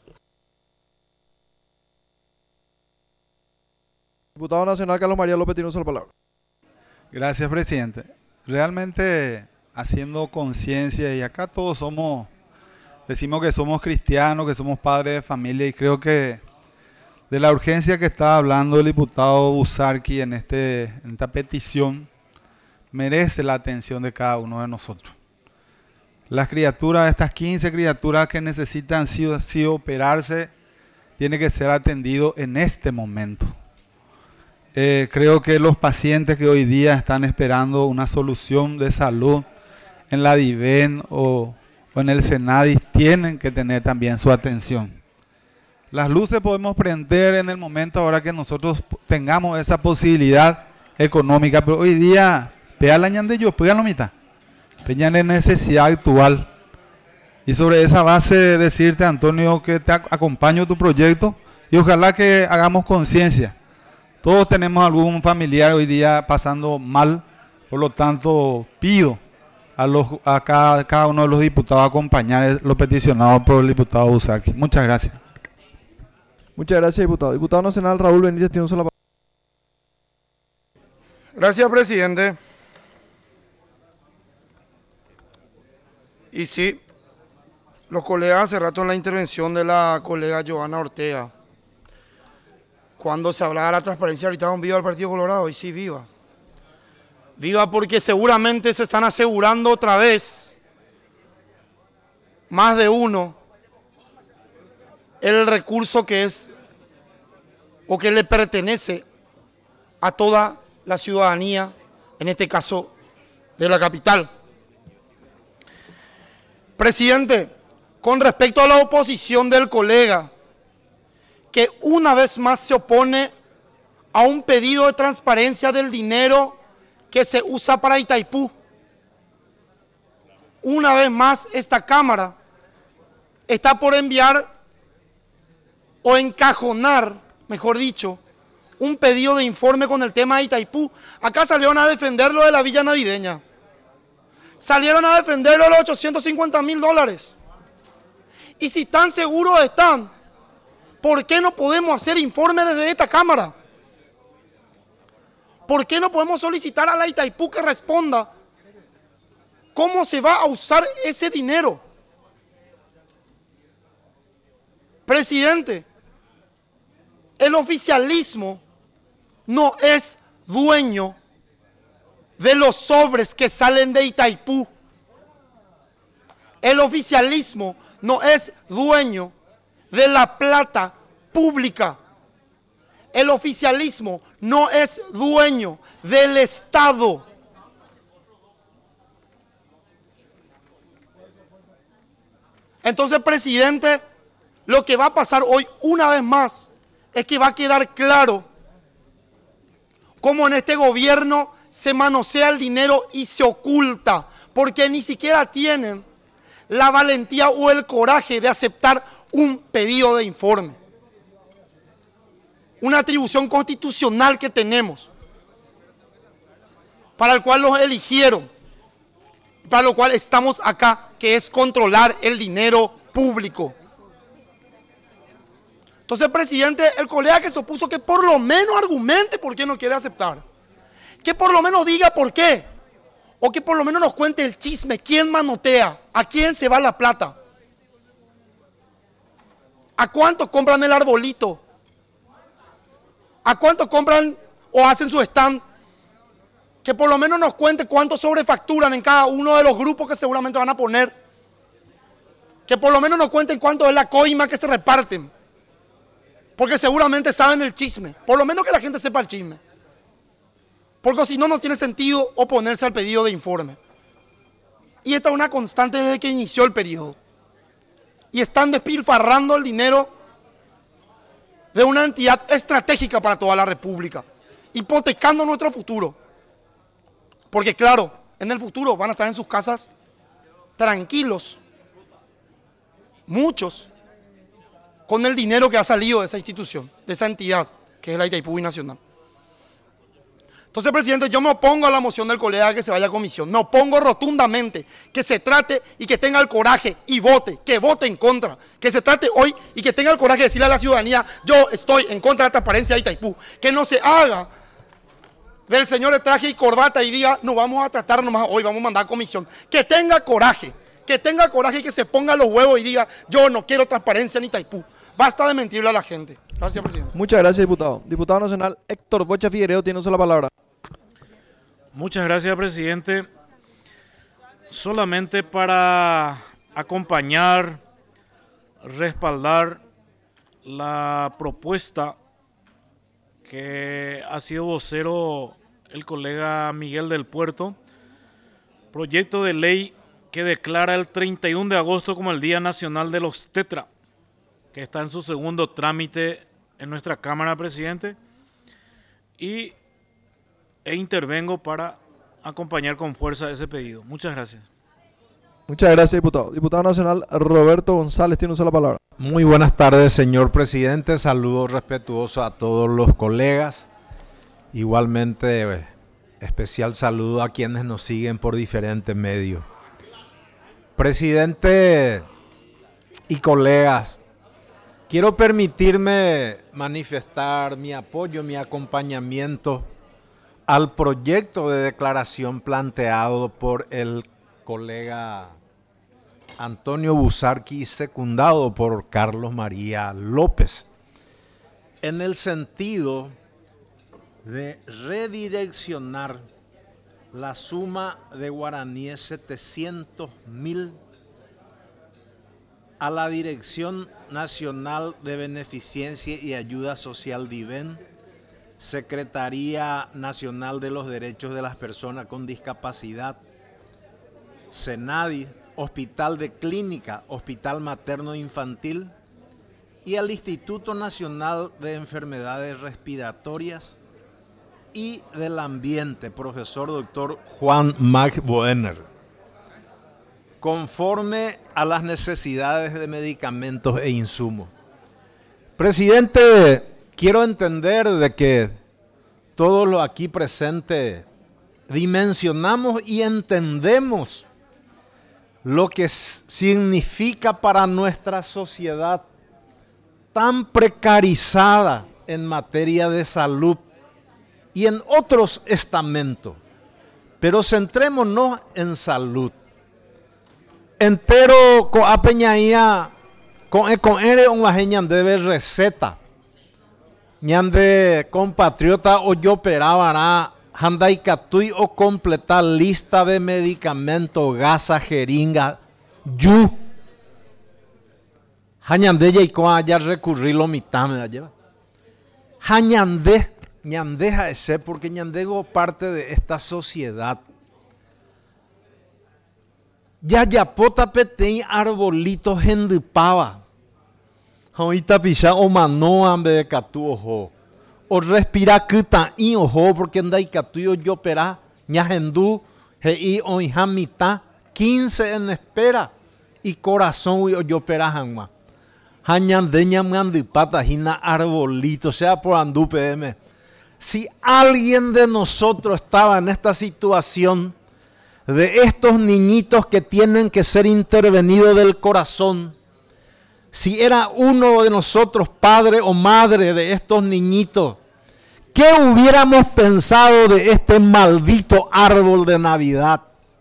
Diputado Nacional Carlos María López tiene uso la palabra. Gracias, presidente. Realmente haciendo conciencia, y acá todos somos, decimos que somos cristianos, que somos padres de familia, y creo que de la urgencia que está hablando el diputado Busarqui en, este, en esta petición, merece la atención de cada uno de nosotros. Las criaturas, estas quince criaturas que necesitan sí o sí operarse, tiene que ser atendido en este momento. Eh, creo que los pacientes que hoy día están esperando una solución de salud en la DIVEN o, o en el SENADIS tienen que tener también su atención. Las luces podemos prender en el momento ahora que nosotros tengamos esa posibilidad económica, pero hoy día, pega la ñande yo, pega la mitad, peña la necesidad actual. Y sobre esa base decirte, Antonio, que te acompaño en tu proyecto y ojalá que hagamos conciencia. Todos tenemos algún familiar hoy día pasando mal, por lo tanto pido a, los, a cada, cada uno de los diputados acompañar los peticionados por el diputado Busarqui. Muchas gracias. Muchas gracias, diputado. Diputado Nacional Raúl Benítez tiene un solo palabra. Gracias, presidente. Y sí, los colegas hace rato en la intervención de la colega Joana Ortega, cuando se hablaba de la transparencia, ahorita un viva el Partido Colorado, y sí, viva. Viva porque seguramente se están asegurando otra vez, más de uno, el recurso que es, o que le pertenece a toda la ciudadanía, en este caso de la capital. Presidente, con respecto a la oposición del colega, que una vez más se opone a un pedido de transparencia del dinero que se usa para Itaipú. Una vez más esta Cámara está por enviar o encajonar, mejor dicho, un pedido de informe con el tema de Itaipú. Acá salieron a defender lo de la Villa Navideña. Salieron a defender lo de los ochocientos cincuenta mil dólares. Y si tan seguros están, ¿por qué no podemos hacer informe desde esta Cámara? ¿Por qué no podemos solicitar a la Itaipú que responda cómo se va a usar ese dinero? Presidente, el oficialismo no es dueño de los sobres que salen de Itaipú. El oficialismo no es dueño de la plata pública. El oficialismo no es dueño del Estado. Entonces, presidente, lo que va a pasar hoy una vez más es que va a quedar claro cómo en este gobierno se manosea el dinero y se oculta, porque ni siquiera tienen la valentía o el coraje de aceptar un pedido de informe. Una atribución constitucional que tenemos, para el cual los eligieron, para lo cual estamos acá, que es controlar el dinero público. Entonces, presidente, el colega que se opuso, que por lo menos argumente por qué no quiere aceptar. Que por lo menos diga por qué. O que por lo menos nos cuente el chisme, quién manotea, a quién se va la plata. ¿A cuánto compran el arbolito? ¿A cuánto compran o hacen su stand? Que por lo menos nos cuente cuánto sobrefacturan en cada uno de los grupos que seguramente van a poner. Que por lo menos nos cuenten cuánto es la coima que se reparten. Porque seguramente saben el chisme. Por lo menos que la gente sepa el chisme. Porque si no, no tiene sentido oponerse al pedido de informe. Y esta es una constante desde que inició el periodo. Y están despilfarrando el dinero de una entidad estratégica para toda la República, hipotecando nuestro futuro. Porque claro, en el futuro van a estar en sus casas tranquilos, muchos, con el dinero que ha salido de esa institución, de esa entidad, que es la Itaipú Binacional. Entonces, presidente, yo me opongo a la moción del colega que se vaya a comisión. Me opongo rotundamente que se trate y que tenga el coraje y vote, que vote en contra. Que se trate hoy y que tenga el coraje de decirle a la ciudadanía, yo estoy en contra de la transparencia de Itaipú. Que no se haga del señor de traje y corbata y diga, no vamos a tratar nomás hoy, vamos a mandar a comisión. Que tenga coraje, que tenga coraje y que se ponga los huevos y diga, yo no quiero transparencia en Itaipú. Basta de mentirle a la gente. Gracias, presidente. Muchas gracias, diputado. Diputado nacional Héctor Bocha Figueiredo tiene usted la palabra. Muchas gracias, presidente. Solamente para acompañar, respaldar la propuesta que ha sido vocero el colega Miguel del Puerto, proyecto de ley que declara el treinta y uno de agosto como el Día Nacional de los Tetra, que está en su segundo trámite en nuestra Cámara, presidente, y e intervengo para acompañar con fuerza ese pedido. Muchas gracias. Muchas gracias, diputado. Diputado nacional Roberto González tiene usted la palabra. Muy buenas tardes, señor presidente. Saludos respetuosos a todos los colegas. Igualmente, especial saludo a quienes nos siguen por diferentes medios. Presidente y colegas, quiero permitirme manifestar mi apoyo, mi acompañamiento al proyecto de declaración planteado por el colega Antonio Busarqui y secundado por Carlos María López, en el sentido de redireccionar la suma de guaraníes setecientos mil a la Dirección Nacional de Beneficencia y Ayuda Social DIVEN, Secretaría Nacional de los Derechos de las Personas con Discapacidad, SENADI, Hospital de Clínica, Hospital Materno Infantil y al Instituto Nacional de Enfermedades Respiratorias y del Ambiente, profesor doctor Juan Mac Boehner, conforme a las necesidades de medicamentos e insumos. Presidente, quiero entender de que todos los aquí presentes dimensionamos y entendemos lo que significa para nuestra sociedad tan precarizada en materia de salud y en otros estamentos. Pero centrémonos en salud. Entero con apeñaía con con ere un ajeñan debe receta. Ñande compatriota o yo operaba handai catui o completar lista de medicamentos, gasa, jeringa, yu. Hañande ya y con allá recurrir lo mitad me la lleva. Hañande, ñandeja ese porque ñandego parte de esta sociedad. Ya ya pota petei arbolitos hendipaba. Ahorita pisha o mano ambe de catu ojo. O respira kita i ojo porque andai catu yo yo pera ñajendu hei o hamita quince en espera y corazón yo yo pera hanma. Hañande ñamandipata hina arbolito sea por andu P M. Si alguien de nosotros estaba en esta situación de estos niñitos que tienen que ser intervenidos del corazón, si era uno de nosotros, padre o madre de estos niñitos, ¿qué hubiéramos pensado de este maldito árbol de Navidad?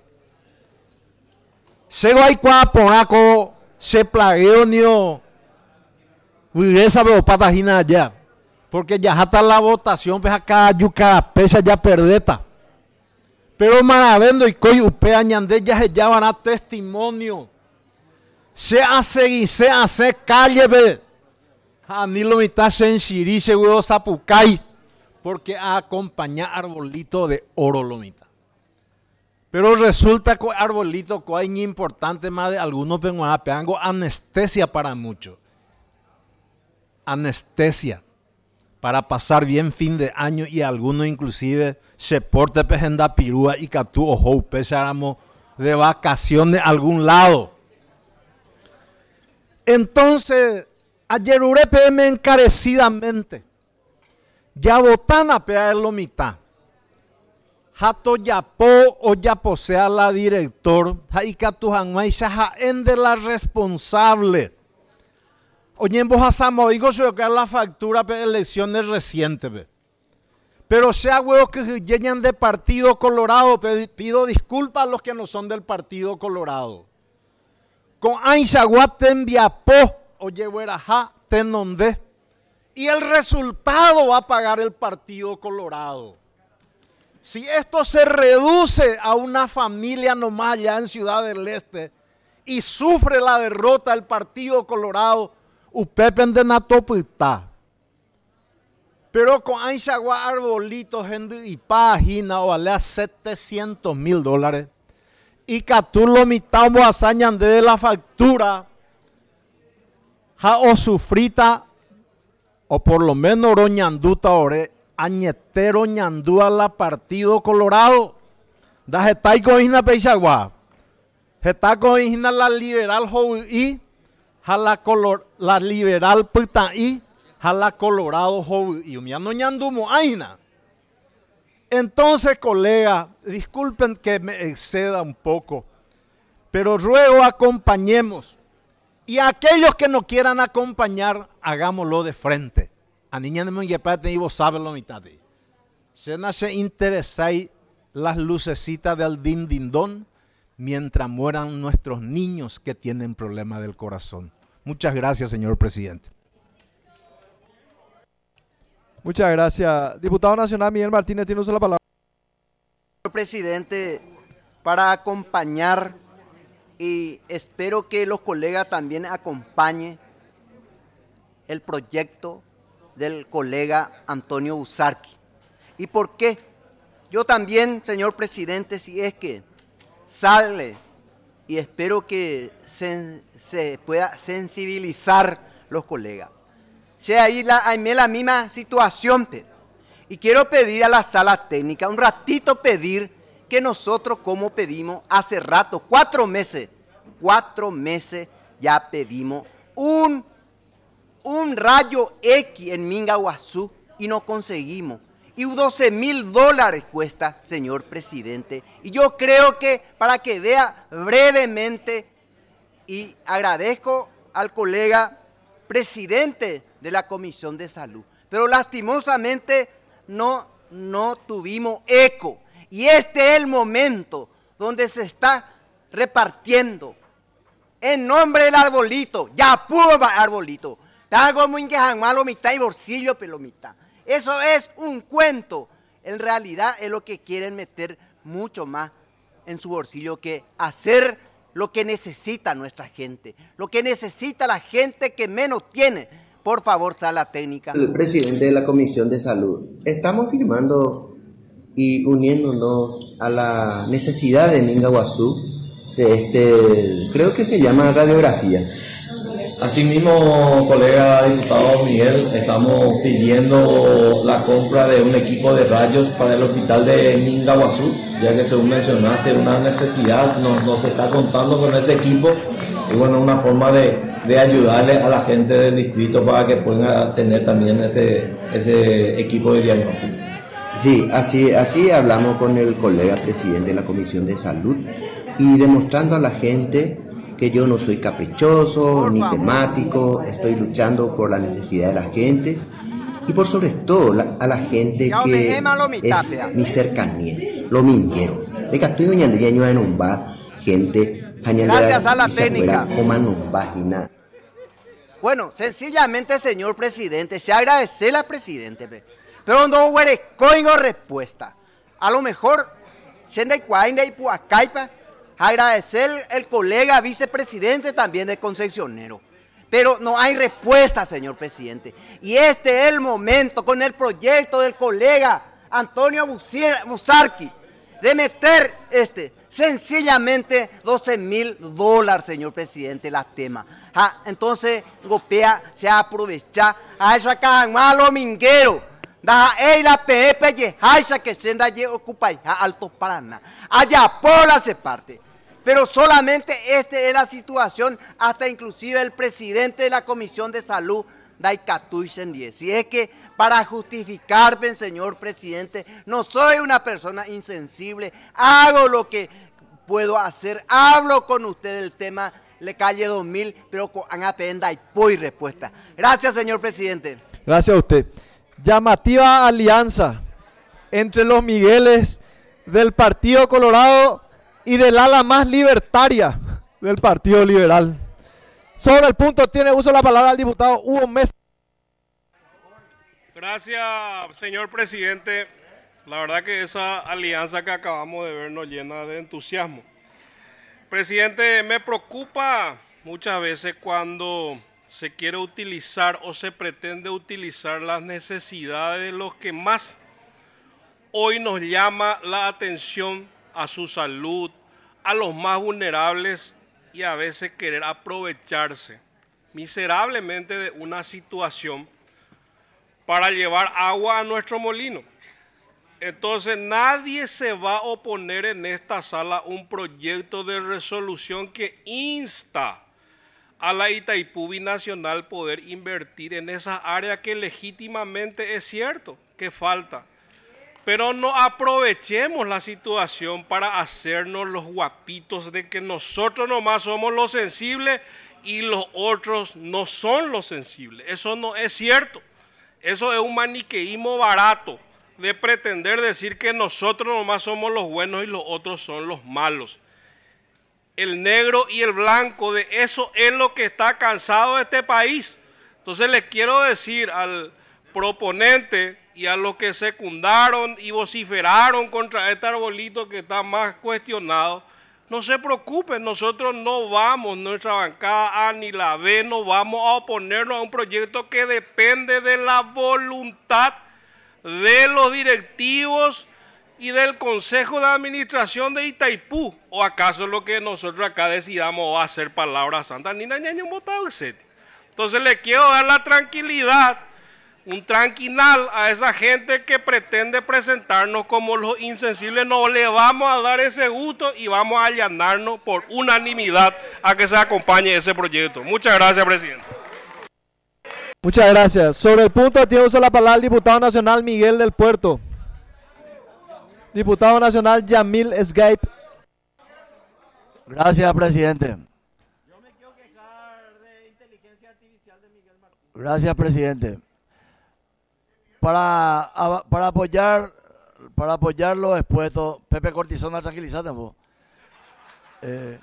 Sego hay cuaponaco, se plagueonio, hubiese veo patajina allá, porque ya está la votación, pues acá yuca pesa ya perdeta. Pero maravendo y coy upea ñande ya se llevan a testimonio. Se hace y se hace calle be. Anilo mitad se enchirice huevo zapucay. Porque acompaña arbolito de oro lo mitad. Pero resulta que arbolito que hay importante más de algunos penguanas peango anestesia para muchos. Anestesia. Para pasar bien fin de año y algunos inclusive se porte pejenda pirúa y catú ojo pesáramos de vacaciones a algún lado. Entonces, ayer Urepe encarecidamente, ya botana pea lo mitad. Jato yapo o ya posea la director, jaika tu hanmai shahaen de la responsable. Oye, en Bojasamo, digo, se que la factura de elecciones recientes. Be. Pero sea huevos que lleguen de Partido Colorado, pido disculpas a los que no son del Partido Colorado. Con Ainsaguat Tembiapó, oye, hueraja, tenonde. Y el resultado va a pagar el Partido Colorado. Si esto se reduce a una familia nomás allá en Ciudad del Este y sufre la derrota del Partido Colorado, upepen de natopita. Pero con Ainchagua arbolitos y página o vale a setecientos mil dólares. Y catulo mitad hazañan de la factura. Ja o sufrita o por lo menos roñanduta ore añetero ñandúa la Partido Colorado. Da jetai cohina Peixagua. Jeta cohina la liberal y la, color, la liberal Pitaí, la Colorado y un no ñandumo aina. Entonces, colega, disculpen que me exceda un poco, pero ruego acompañemos. Y a aquellos que no quieran acompañar, hagámoslo de frente. A niña de Munguepate y vos sabes lo mitad. Se nace interesar las lucecitas del dindindón mientras mueran nuestros niños que tienen problemas del corazón. Muchas gracias, señor presidente. Muchas gracias. Diputado Nacional Miguel Martínez, tiene usted la palabra. Señor presidente, para acompañar y espero que los colegas también acompañen el proyecto del colega Antonio Busarqui. ¿Y por qué? Yo también, señor presidente, si es que sale y espero que se, se pueda sensibilizar los colegas. Sea ahí la, ahí la misma situación. Pe. Y quiero pedir a la sala técnica, un ratito pedir que nosotros como pedimos hace rato, cuatro meses, cuatro meses ya pedimos un, un rayo X en Mingaguazú y no conseguimos. Y doce mil dólares cuesta, señor presidente. Y yo creo que para que vea brevemente, y agradezco al colega presidente de la Comisión de Salud, pero lastimosamente no, no tuvimos eco. Y este es el momento donde se está repartiendo en nombre del arbolito, ya pudo arbolito, algo muy que jamás mitad y bolsillo pero mitad. Eso es un cuento. En realidad es lo que quieren meter mucho más en su bolsillo que hacer lo que necesita nuestra gente, lo que necesita la gente que menos tiene. Por favor, sala técnica. El presidente de la Comisión de Salud, estamos firmando y uniéndonos a la necesidad de Mingaguazú de este, creo que se llama radiografía. Asimismo, colega diputado Miguel, estamos pidiendo la compra de un equipo de rayos para el hospital de Mingaguazú, ya que según mencionaste, una necesidad, nos, nos está contando con ese equipo, y bueno, una forma de, de ayudarle a la gente del distrito para que puedan tener también ese, ese equipo de diagnóstico. Sí, así, así hablamos con el colega presidente de la Comisión de Salud y demostrando a la gente que yo no soy caprichoso, por ni favor. temático, estoy luchando por la necesidad de la gente y por sobre todo la, a la gente ya que mitad, es mi cercanía, lo minguero. De que estoy doñando ya en un bar, gente, gracias a la técnica. Bueno, sencillamente, señor presidente, se agradece al presidente, pero no hubo coingo respuesta. A lo mejor, siendo cuainda y puacaipa, agradecer el colega vicepresidente también de Concepcionero. Pero no hay respuesta, señor presidente. Y este es el momento con el proyecto del colega Antonio Busarqui de meter este, sencillamente doce mil dólares, señor presidente, la tema. Ah, entonces, Gopea se aprovecha a esa caja malo minguero. Da ey la P E P y Haisa que senda ye ocupa Alto Paraná. Allá por se parte. Pero solamente esta es la situación, hasta inclusive el presidente de la Comisión de Salud, Daikatui Sendie. Si es que para justificarme, señor presidente, no soy una persona insensible, hago lo que puedo hacer, hablo con usted del tema de calle dos mil, pero con apenda y poi respuesta. Gracias, señor presidente. Gracias a usted. Llamativa alianza entre los Migueles del Partido Colorado y del ala más libertaria del Partido Liberal. Sobre el punto tiene uso de la palabra el diputado Hugo Mesa. Gracias, señor presidente. La verdad que esa alianza que acabamos de ver nos llena de entusiasmo. Presidente, me preocupa muchas veces cuando se quiere utilizar o se pretende utilizar las necesidades de los que más hoy nos llama la atención a su salud, a los más vulnerables y a veces querer aprovecharse miserablemente de una situación para llevar agua a nuestro molino. Entonces nadie se va a oponer en esta sala a un proyecto de resolución que insta a la Itaipú Binacional poder invertir en esa área que legítimamente es cierto que falta. Pero no aprovechemos la situación para hacernos los guapitos de que nosotros nomás somos los sensibles y los otros no son los sensibles. Eso no es cierto. Eso es un maniqueísmo barato de pretender decir que nosotros nomás somos los buenos y los otros son los malos. El negro y el blanco, de eso es lo que está cansado de este país. Entonces les quiero decir al proponente y a los que secundaron y vociferaron contra este arbolito que está más cuestionado, no se preocupen, nosotros no vamos, nuestra bancada A ni la B, no vamos a oponernos a un proyecto que depende de la voluntad de los directivos y del Consejo de Administración de Itaipú. ¿O acaso lo que nosotros acá decidamos va a ser palabra santa? Ni nañaño votado ese. Entonces le quiero dar la tranquilidad, un tranquinal a esa gente que pretende presentarnos como los insensibles. No le vamos a dar ese gusto y vamos a allanarnos por unanimidad a que se acompañe ese proyecto. Muchas gracias, presidente. Muchas gracias. Sobre el punto tiene uso la palabra el diputado nacional Miguel del Puerto. Diputado nacional Yamil Escape. Gracias, presidente. Gracias, presidente. Para, para apoyar para apoyar lo expuesto, Pepe Cortizona, tranquilízate vos. Eh,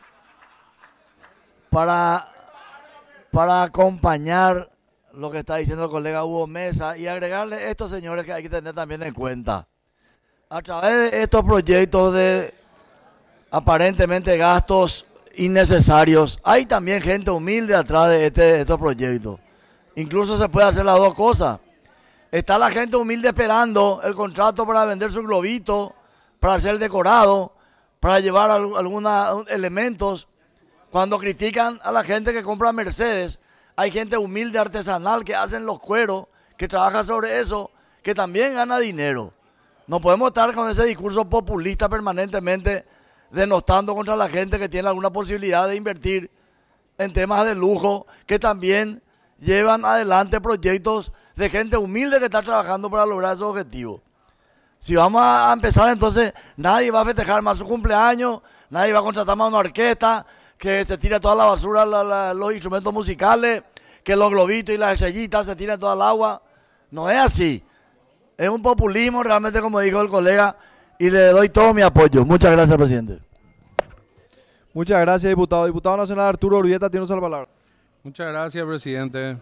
para, para acompañar lo que está diciendo el colega Hugo Mesa y agregarle a estos señores que hay que tener también en cuenta. A través de estos proyectos de aparentemente gastos innecesarios, hay también gente humilde atrás de, este, de estos proyectos. Incluso se puede hacer las dos cosas. Está la gente humilde esperando el contrato para vender su globito, para hacer decorado, para llevar algunos elementos. Cuando critican a la gente que compra Mercedes, hay gente humilde artesanal que hacen los cueros, que trabaja sobre eso, que también gana dinero. No podemos estar con ese discurso populista permanentemente denostando contra la gente que tiene alguna posibilidad de invertir en temas de lujo, que también llevan adelante proyectos de gente humilde que está trabajando para lograr esos objetivos. Si vamos a empezar, entonces nadie va a festejar más su cumpleaños, nadie va a contratar más una orquesta que se tire toda la basura, la, la, los instrumentos musicales, que los globitos y las estrellitas se tiren toda el agua. No es así. Es un populismo realmente, como dijo el colega, y le doy todo mi apoyo. Muchas gracias, presidente. Muchas gracias, diputado. Diputado nacional Arturo Urbieta tiene uso la palabra. Muchas gracias, presidente.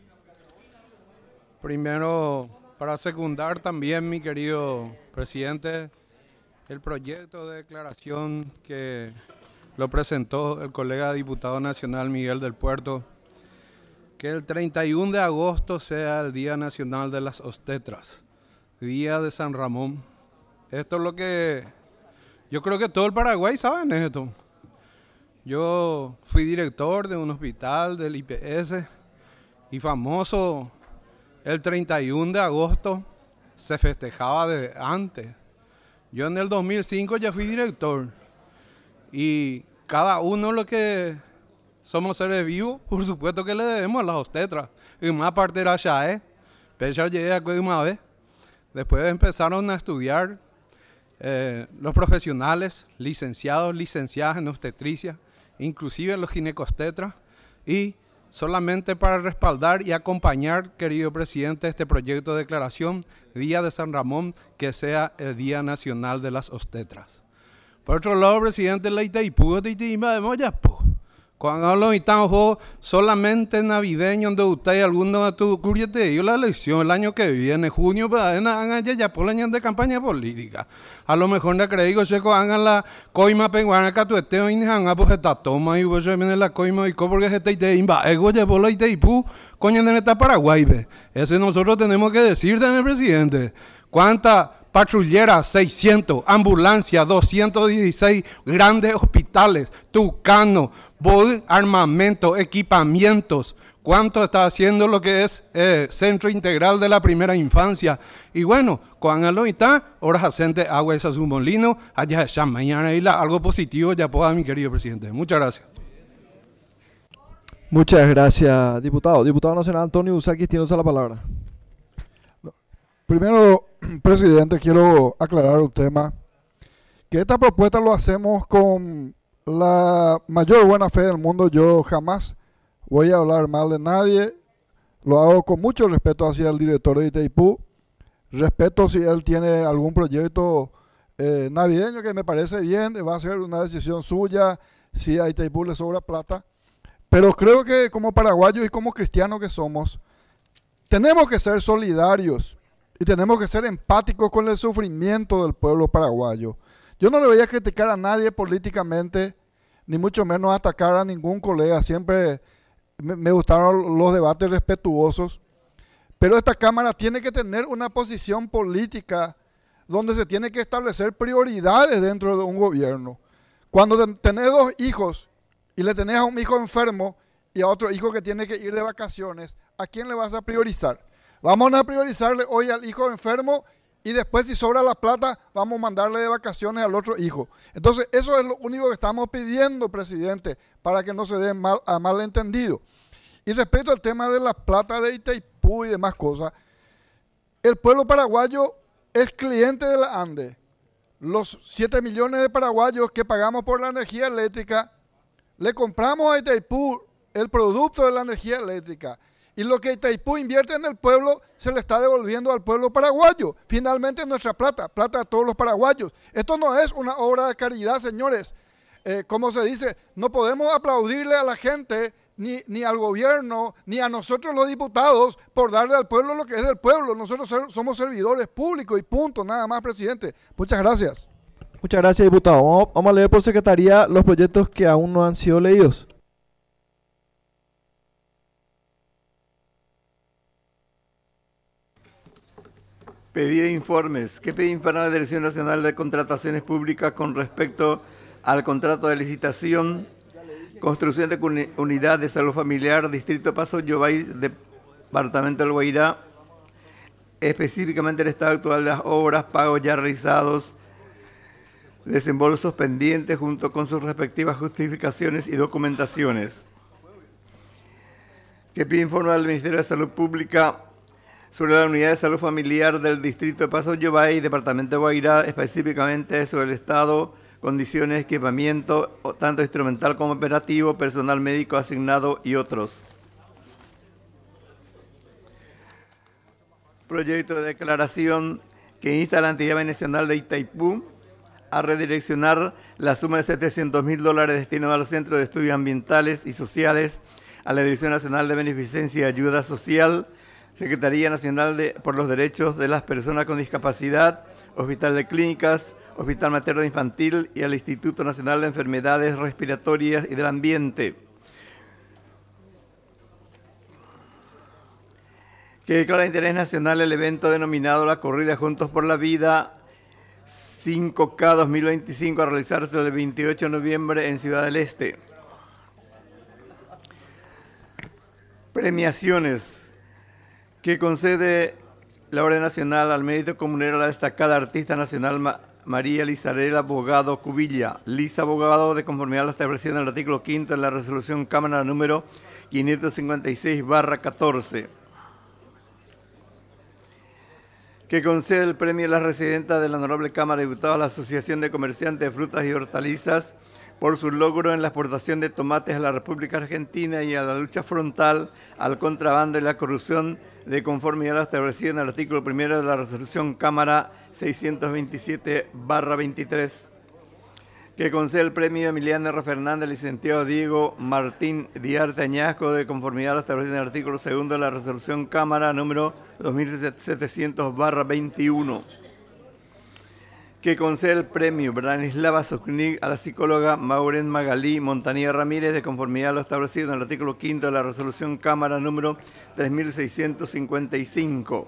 Primero, para secundar también, mi querido presidente, el proyecto de declaración que lo presentó el colega diputado nacional Miguel del Puerto, que el treinta y uno de agosto sea el Día Nacional de las Obstetras, Día de San Ramón. Esto es lo que yo creo que todo el Paraguay saben esto. Yo fui director de un hospital del I P S y famoso el treinta y uno de agosto se festejaba desde antes. Yo en el dos mil cinco ya fui director y cada uno lo que somos seres vivos, por supuesto que le debemos a las obstetras. Y más parte era ya, ¿eh? Pero ya llegué a una vez. Después empezaron a estudiar eh, los profesionales, licenciados, licenciadas en obstetricia, inclusive los ginecostetras, y solamente para respaldar y acompañar, querido presidente, este proyecto de declaración, Día de San Ramón, que sea el Día Nacional de las Obstetras. Por otro lado, presidente, la Itaipú, de Itaipú, de Moyapo. Cuando hablo de Itaipú, solamente navideño, donde usted y alguno de tu curiete dio la elección el año que viene, junio, para hagan ya por año de campaña política. A lo mejor no creo que hagan la coima penguana catueteo y hagan pues esta toma y pues viene la coima y porque se te imba, ego llevó la Itaipú, coño en esta Paraguay, ve. Ese nosotros tenemos que decir también, presidente. ¿Cuánta patrullera? seiscientos, ambulancia, doscientos dieciséis, grandes hospitales, Tucano, armamento, equipamientos. ¿Cuánto está haciendo lo que es eh, Centro Integral de la Primera Infancia? Y bueno, cuando lo está, ahora hacente agua esa su molino, allá ya mañana y la, algo positivo ya pueda, mi querido presidente. Muchas gracias. Muchas gracias, diputado. Diputado Nacional Antonio Usakis, tiene usted la palabra. Primero, presidente, quiero aclarar un tema, que esta propuesta lo hacemos con la mayor buena fe del mundo. Yo jamás voy a hablar mal de nadie, lo hago con mucho respeto hacia el director de Itaipú, respeto si él tiene algún proyecto eh, navideño que me parece bien, va a ser una decisión suya, si a Itaipú le sobra plata, pero creo que como paraguayos y como cristianos que somos, tenemos que ser solidarios. Y tenemos que ser empáticos con el sufrimiento del pueblo paraguayo. Yo no le voy a criticar a nadie políticamente, ni mucho menos atacar a ningún colega. Siempre me, me gustaron los debates respetuosos. Pero esta Cámara tiene que tener una posición política donde se tiene que establecer prioridades dentro de un gobierno. Cuando tenés dos hijos y le tenés a un hijo enfermo y a otro hijo que tiene que ir de vacaciones, ¿a quién le vas a priorizar? Vamos a priorizarle hoy al hijo enfermo y después si sobra la plata vamos a mandarle de vacaciones al otro hijo. Entonces eso es lo único que estamos pidiendo, presidente, para que no se dé mal, a malentendido. Y respecto al tema de la plata de Itaipú y demás cosas, el pueblo paraguayo es cliente de la ANDE. Los siete millones de paraguayos que pagamos por la energía eléctrica, le compramos a Itaipú el producto de la energía eléctrica. Y lo que Itaipú invierte en el pueblo se le está devolviendo al pueblo paraguayo. Finalmente nuestra plata, plata de todos los paraguayos. Esto no es una obra de caridad, señores. Eh, como se dice, no podemos aplaudirle a la gente, ni, ni al gobierno, ni a nosotros los diputados, por darle al pueblo lo que es del pueblo. Nosotros ser, somos servidores públicos y punto, nada más, presidente. Muchas gracias. Muchas gracias, diputado. Vamos, vamos a leer por secretaría los proyectos que aún no han sido leídos. Pedido de informes. ¿Qué pedí para la Dirección Nacional de Contrataciones Públicas con respecto al contrato de licitación, construcción de unidad de salud familiar, Distrito Paso Yobay, Departamento del Guairá, específicamente el estado actual de las obras, pagos ya realizados, desembolsos pendientes junto con sus respectivas justificaciones y documentaciones? ¿Qué pide informe al Ministerio de Salud Pública sobre la unidad de salud familiar del distrito de Paso Yobay, departamento de Guairá, específicamente sobre el estado, condiciones, equipamiento, tanto instrumental como operativo, personal médico asignado y otros? Proyecto de declaración que insta a la entidad nacional de Itaipú a redireccionar la suma de setecientos mil dólares destinada al Centro de Estudios Ambientales y Sociales, a la Dirección Nacional de Beneficencia y Ayuda Social, Secretaría Nacional de, por los Derechos de las Personas con Discapacidad, Hospital de Clínicas, Hospital Materno Infantil y al Instituto Nacional de Enfermedades Respiratorias y del Ambiente. Que declara de interés nacional el evento denominado la Corrida Juntos por la Vida cinco K dos mil veinticinco a realizarse el veintiocho de noviembre en Ciudad del Este. Premiaciones. Que concede la Orden Nacional al Mérito Comunero a la destacada artista nacional María Lizarela Abogado Cubilla. Liza Abogado, de conformidad a lo establecido en el artículo quinto de la resolución Cámara número quinientos cincuenta y seis barra catorce. Que concede el premio a la residenta de la Honorable Cámara de Diputados a la Asociación de Comerciantes de Frutas y Hortalizas por su logro en la exportación de tomates a la República Argentina y a la lucha frontal al contrabando y la corrupción, de conformidad a lo establecido en el artículo primero de la resolución Cámara seiscientos veintisiete barra veintitrés. Que concede el premio a Emiliano R. Fernández, licenciado Diego Martín Diarte Añasco, de conformidad a lo establecido en el artículo segundo de la resolución Cámara número dos mil setecientos barra veintiuno. Que concede el premio Branislava Suknik a la psicóloga Maureen Magalí Montanía Ramírez, de conformidad a lo establecido en el artículo quinto de la resolución Cámara número tres mil seiscientos cincuenta y cinco.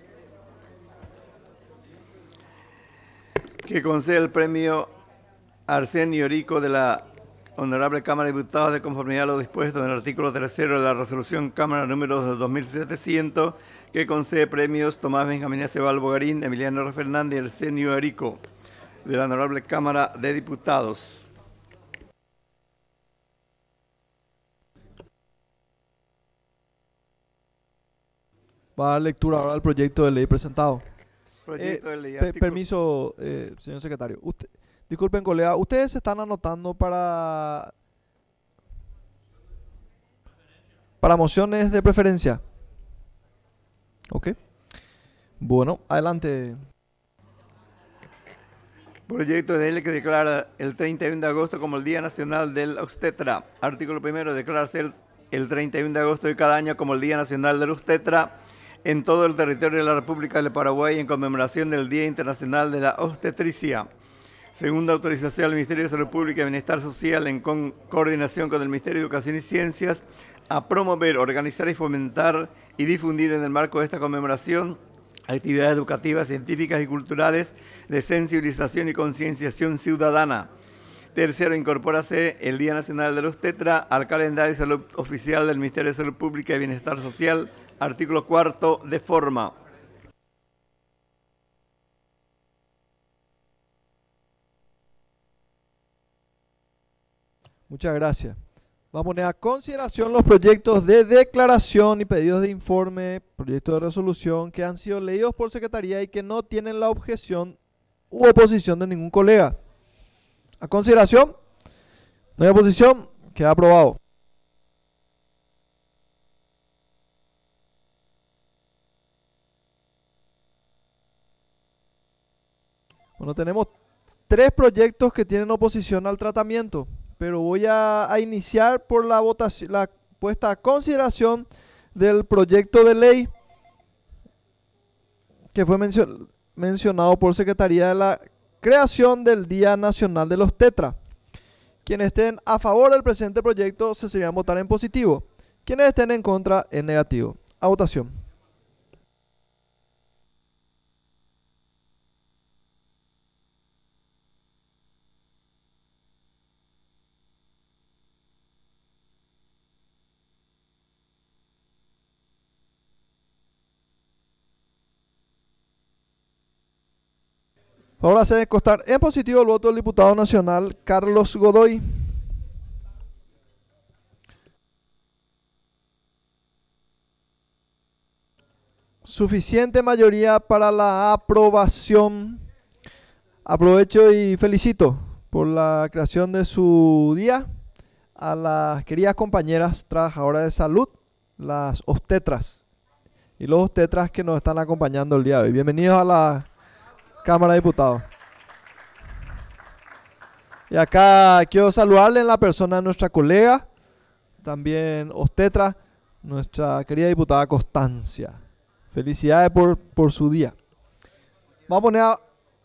Que concede el premio Arsenio Rico de la Honorable Cámara de Diputados, de conformidad a lo dispuesto en el artículo tercero de la resolución Cámara número dos mil setecientos, que concede premios Tomás Benjamín Acebal Bogarín, Emiliano R. Fernández y Arsenio Rico de la Honorable Cámara de Diputados. Va a dar lectura ahora al proyecto de ley presentado. Proyecto Eh, de ley, pe- artículo- permiso, eh, señor secretario. Usted, disculpen, colega, ¿ustedes se están anotando para, para mociones de preferencia? Ok. Bueno, adelante. Proyecto de ley que declara el treinta y uno de agosto como el Día Nacional del Obstetra. Artículo primero, declararse el, el treinta y uno de agosto de cada año como el Día Nacional del Obstetra en todo el territorio de la República del Paraguay en conmemoración del Día Internacional de la Obstetricia. Segunda, autorización al Ministerio de Salud Pública y Bienestar Social, en con- coordinación con el Ministerio de Educación y Ciencias, a promover, organizar y fomentar y difundir en el marco de esta conmemoración actividades educativas, científicas y culturales de sensibilización y concienciación ciudadana. Tercero, incorpórase el Día Nacional del Obstetra al calendario de salud oficial del Ministerio de Salud Pública y Bienestar Social. Artículo cuarto, de forma. Muchas gracias. Vamos a poner a consideración los proyectos de declaración y pedidos de informe, proyectos de resolución que han sido leídos por Secretaría y que no tienen la objeción u oposición de ningún colega. A consideración, no hay oposición, queda aprobado. Bueno, tenemos tres proyectos que tienen oposición al tratamiento, pero voy a, a iniciar por la votación, la puesta a consideración del proyecto de ley que fue mencio- mencionado por Secretaría de la creación del Día Nacional de los Tetra. Quienes estén a favor del presente proyecto se serían votar en positivo. Quienes estén en contra en negativo. A votación. Ahora se debe constar en positivo el voto del diputado nacional Carlos Godoy. Suficiente mayoría para la aprobación. Aprovecho y felicito por la creación de su día a las queridas compañeras trabajadoras de salud, las obstetras y los obstetras que nos están acompañando el día de hoy. Bienvenidos a la Cámara de Diputados. Y acá quiero saludarle en la persona de nuestra colega, también obstetra, nuestra querida diputada Constancia. Felicidades por, por su día. Vamos a poner a...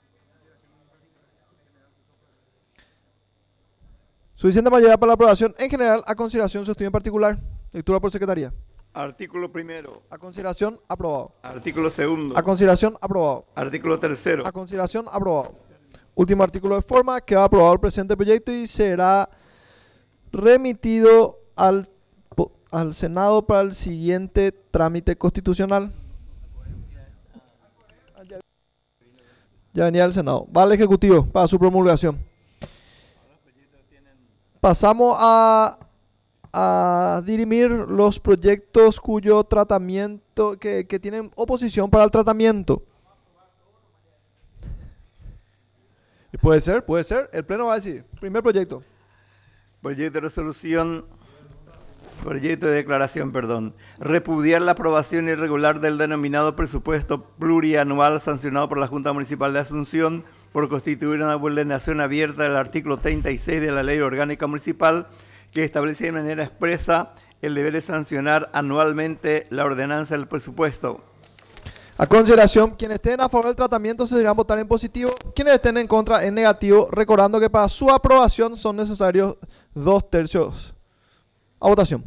Suficiente mayoría para la aprobación en general, a consideración su estudio en particular. Lectura por Secretaría. Artículo primero. A consideración, aprobado. Artículo segundo. A consideración, aprobado. Artículo tercero. A consideración, aprobado. Último artículo de forma, que va aprobado el presente proyecto y será remitido al, po- al Senado para el siguiente trámite constitucional. Ya venía del Senado. Va al Ejecutivo para su promulgación. Pasamos a, a dirimir los proyectos cuyo tratamiento, que, que tienen oposición para el tratamiento. Y puede ser, puede ser. El Pleno va a decir. Primer proyecto. Proyecto de resolución, proyecto de declaración, perdón. Repudiar la aprobación irregular del denominado presupuesto plurianual sancionado por la Junta Municipal de Asunción por constituir una vulneración abierta del artículo treinta y seis de la Ley Orgánica Municipal, que establece de manera expresa el deber de sancionar anualmente la ordenanza del presupuesto. A consideración, quienes estén a favor del tratamiento se deberán votar en positivo, quienes estén en contra en negativo, recordando que para su aprobación son necesarios dos tercios. A votación.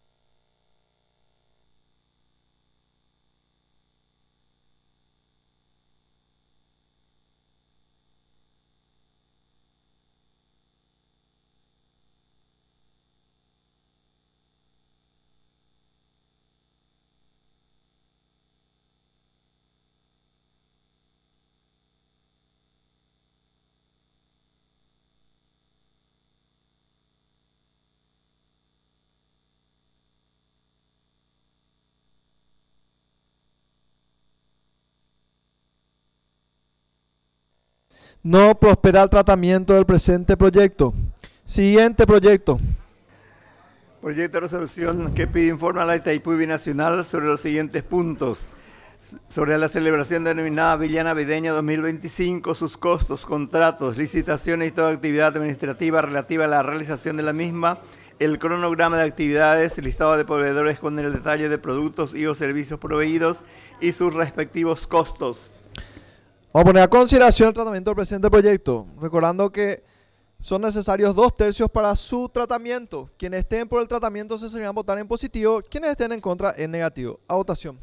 No prospera el tratamiento del presente proyecto. Siguiente proyecto. Proyecto de resolución que pide informe a la Itaipú Binacional sobre los siguientes puntos. Sobre la celebración denominada Villa Navideña dos mil veinticinco, sus costos, contratos, licitaciones y toda actividad administrativa relativa a la realización de la misma, el cronograma de actividades, listado de proveedores con el detalle de productos y o servicios proveídos y sus respectivos costos. Vamos a poner a consideración el tratamiento del presente proyecto, recordando que son necesarios dos tercios para su tratamiento. Quienes estén por el tratamiento se deberán votar en positivo, quienes estén en contra en negativo. A votación.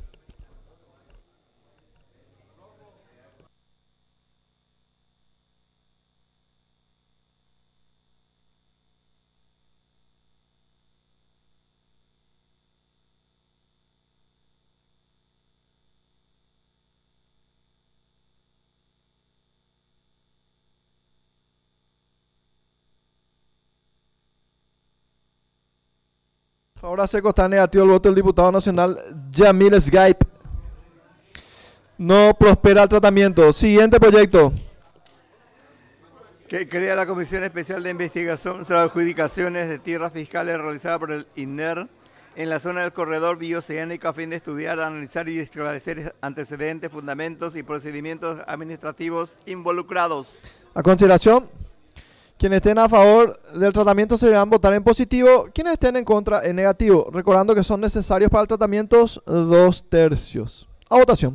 Ahora se está negativo el voto del diputado nacional Yamil Skype. No prospera el tratamiento. Siguiente proyecto. Que crea la Comisión Especial de Investigación sobre adjudicaciones de tierras fiscales realizada por el I N E R en la zona del corredor bioceánico a fin de estudiar, analizar y esclarecer antecedentes, fundamentos y procedimientos administrativos involucrados. A consideración, quienes estén a favor del tratamiento se deberán votar en positivo, quienes estén en contra en negativo, recordando que son necesarios para el tratamiento dos tercios. A votación.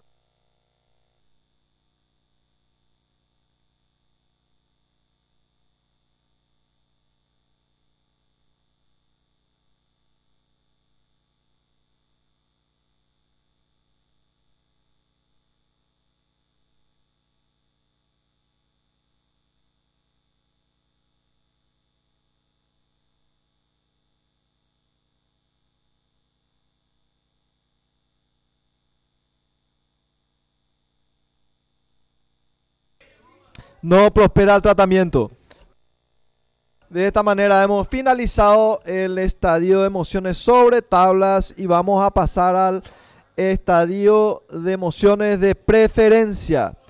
No prospera el tratamiento. De esta manera hemos finalizado el estadio de mociones sobre tablas y vamos a pasar al estadio de mociones de preferencia.